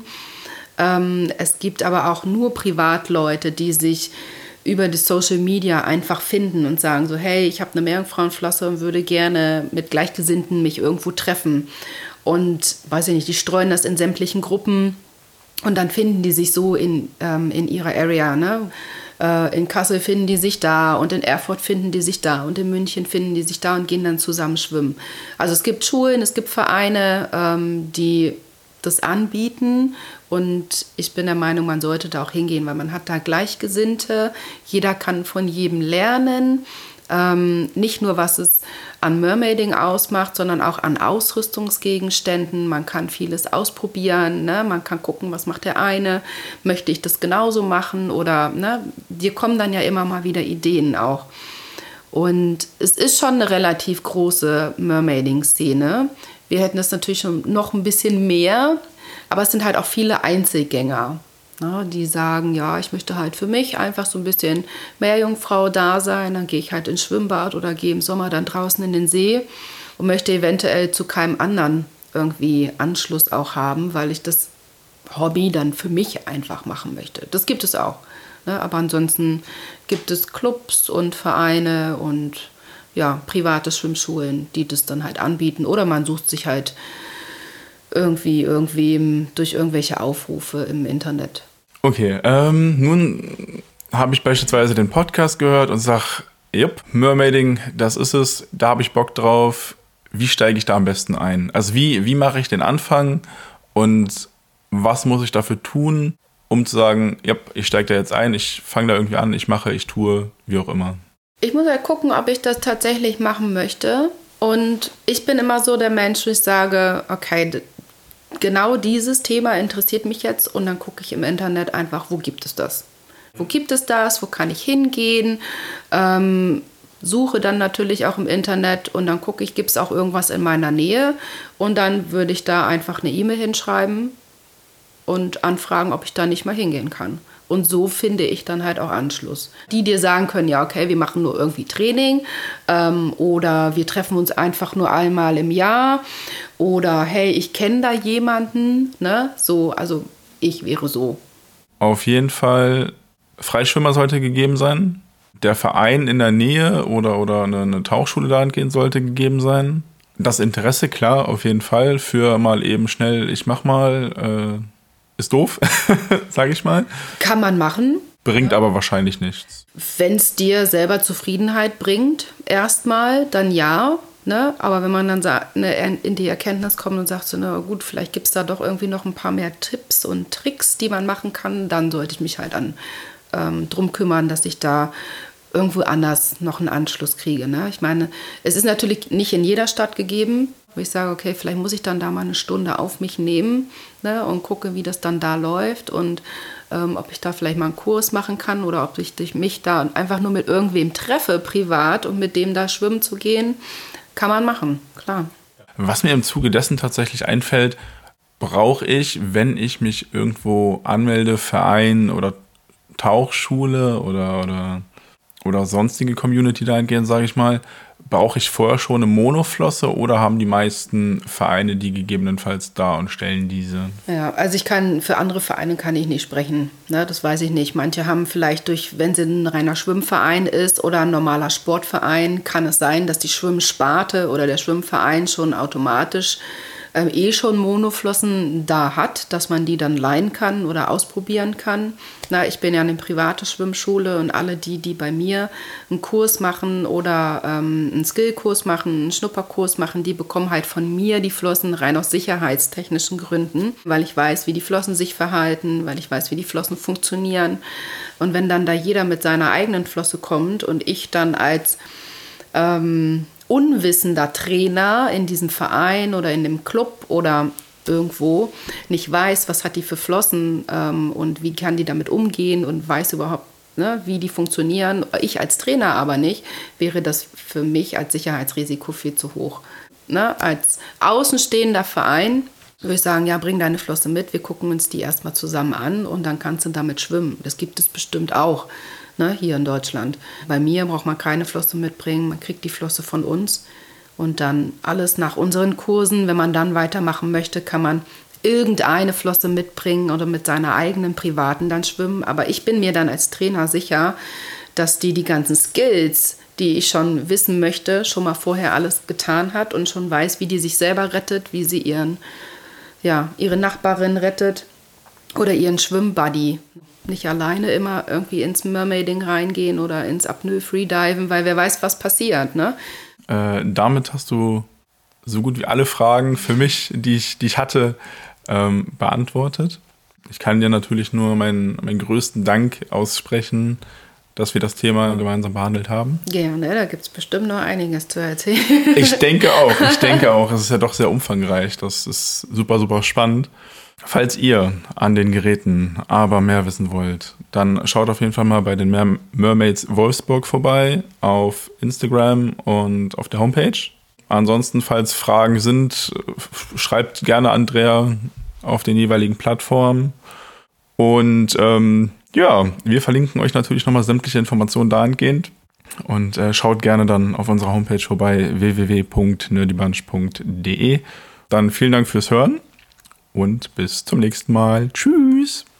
Es gibt aber auch nur Privatleute, die sich über die Social Media einfach finden und sagen so, hey, ich habe eine Meerjungfrauenflosse und würde gerne mit Gleichgesinnten mich irgendwo treffen. Und, weiß ich nicht, die streuen das in sämtlichen Gruppen und dann finden die sich so in ihrer Area, ne? In Kassel finden die sich da und in Erfurt finden die sich da und in München finden die sich da und gehen dann zusammen schwimmen. Also es gibt Schulen, es gibt Vereine, die das anbieten und ich bin der Meinung, man sollte da auch hingehen, weil man hat da Gleichgesinnte, jeder kann von jedem lernen, nicht nur was es an Mermaiding ausmacht, sondern auch an Ausrüstungsgegenständen, man kann vieles ausprobieren, ne? Man kann gucken, was macht der eine, möchte ich das genauso machen oder ne? Dir kommen dann ja immer mal wieder Ideen auch. Und es ist schon eine relativ große Mermaiding-Szene. Wir hätten es natürlich schon noch ein bisschen mehr, aber es sind halt auch viele Einzelgänger, ne, die sagen, ja, ich möchte halt für mich einfach so ein bisschen Meerjungfrau da sein, dann gehe ich halt ins Schwimmbad oder gehe im Sommer dann draußen in den See und möchte eventuell zu keinem anderen irgendwie Anschluss auch haben, weil ich das Hobby dann für mich einfach machen möchte. Das gibt es auch, ne, aber ansonsten gibt es Clubs und Vereine und ja, private Schwimmschulen, die das dann halt anbieten. Oder man sucht sich halt irgendwie durch irgendwelche Aufrufe im Internet. Okay, nun habe ich beispielsweise den Podcast gehört und sage, jupp, Mermaiding, das ist es, da habe ich Bock drauf. Wie steige ich da am besten ein? Also wie mache ich den Anfang und was muss ich dafür tun, um zu sagen, jupp, ich steige da jetzt ein, ich fange da irgendwie an, ich mache, ich tue, wie auch immer. Ich muss halt gucken, ob ich das tatsächlich machen möchte. Und ich bin immer so der Mensch, wo ich sage, okay, genau dieses Thema interessiert mich jetzt und dann gucke ich im Internet einfach, wo gibt es das? Wo gibt es das? Wo kann ich hingehen? Suche dann natürlich auch im Internet und dann gucke ich, gibt es auch irgendwas in meiner Nähe? Und dann würde ich da einfach eine E-Mail hinschreiben und anfragen, ob ich da nicht mal hingehen kann. Und so finde ich dann halt auch Anschluss. Die dir sagen können, ja, okay, wir machen nur irgendwie Training oder wir treffen uns einfach nur einmal im Jahr oder hey, ich kenne da jemanden, ne? So, also ich wäre so. Auf jeden Fall, Freischwimmer sollte gegeben sein. Der Verein in der Nähe oder eine Tauchschule dahingehend sollte gegeben sein. Das Interesse, klar, auf jeden Fall, für mal eben schnell, ich mach mal, ist doof, sage ich mal. Kann man machen. Bringt aber wahrscheinlich nichts. Wenn es dir selber Zufriedenheit bringt, erstmal, dann ja. Ne? Aber wenn man dann in die Erkenntnis kommt und sagt, so, na gut, vielleicht gibt es da doch irgendwie noch ein paar mehr Tipps und Tricks, die man machen kann, dann sollte ich mich halt drum kümmern, dass ich da irgendwo anders noch einen Anschluss kriege. Ne? Ich meine, es ist natürlich nicht in jeder Stadt gegeben, wo ich sage, okay, vielleicht muss ich dann da mal eine Stunde auf mich nehmen, ne, und gucke, wie das dann da läuft und ob ich da vielleicht mal einen Kurs machen kann oder ob ich mich da einfach nur mit irgendwem treffe, privat, und mit dem da schwimmen zu gehen, kann man machen, klar. Was mir im Zuge dessen tatsächlich einfällt, brauche ich, wenn ich mich irgendwo anmelde, Verein oder Tauchschule oder sonstige Community dahingehend, sage ich mal, brauche ich vorher schon eine Monoflosse oder haben die meisten Vereine die gegebenenfalls da und stellen diese? Ja, also für andere Vereine kann ich nicht sprechen, ne, das weiß ich nicht. Manche haben vielleicht wenn sie ein reiner Schwimmverein ist oder ein normaler Sportverein, kann es sein, dass die Schwimmsparte oder der Schwimmverein schon automatisch schon Monoflossen da hat, dass man die dann leihen kann oder ausprobieren kann. Na, ich bin ja eine private Schwimmschule und alle die bei mir einen Kurs machen oder einen Skillkurs machen, einen Schnupperkurs machen, die bekommen halt von mir die Flossen rein aus sicherheitstechnischen Gründen, weil ich weiß, wie die Flossen sich verhalten, weil ich weiß, wie die Flossen funktionieren. Und wenn dann da jeder mit seiner eigenen Flosse kommt und ich dann als unwissender Trainer in diesem Verein oder in dem Club oder irgendwo nicht weiß, was hat die für Flossen und wie kann die damit umgehen und weiß überhaupt, ne, wie die funktionieren. Ich als Trainer aber nicht, wäre das für mich als Sicherheitsrisiko viel zu hoch. Ne? Als außenstehender Verein würde ich sagen, ja, bring deine Flosse mit, wir gucken uns die erstmal zusammen an und dann kannst du damit schwimmen. Das gibt es bestimmt auch. Ne, hier in Deutschland. Bei mir braucht man keine Flosse mitbringen, man kriegt die Flosse von uns und dann alles nach unseren Kursen. Wenn man dann weitermachen möchte, kann man irgendeine Flosse mitbringen oder mit seiner eigenen privaten dann schwimmen. Aber ich bin mir dann als Trainer sicher, dass die ganzen Skills, die ich schon wissen möchte, schon mal vorher alles getan hat und schon weiß, wie die sich selber rettet, wie sie ihre Nachbarin rettet oder ihren Schwimmbuddy. Nicht alleine immer irgendwie ins Mermaiding reingehen oder ins Apnoe-Freediven, weil wer weiß, was passiert, ne? Damit hast du so gut wie alle Fragen für mich, die ich hatte, beantwortet. Ich kann dir natürlich nur meinen größten Dank aussprechen, dass wir das Thema gemeinsam behandelt haben. Gerne, da gibt es bestimmt noch einiges zu erzählen. Ich denke auch. Es ist ja doch sehr umfangreich. Das ist super, super spannend. Falls ihr an den Geräten aber mehr wissen wollt, dann schaut auf jeden Fall mal bei den Mermaids Wolfsburg vorbei auf Instagram und auf der Homepage. Ansonsten, falls Fragen sind, schreibt gerne Andrea auf den jeweiligen Plattformen. Und wir verlinken euch natürlich nochmal sämtliche Informationen dahingehend. Und schaut gerne dann auf unserer Homepage vorbei, www.nerdybunch.de. Dann vielen Dank fürs Hören. Und bis zum nächsten Mal. Tschüss.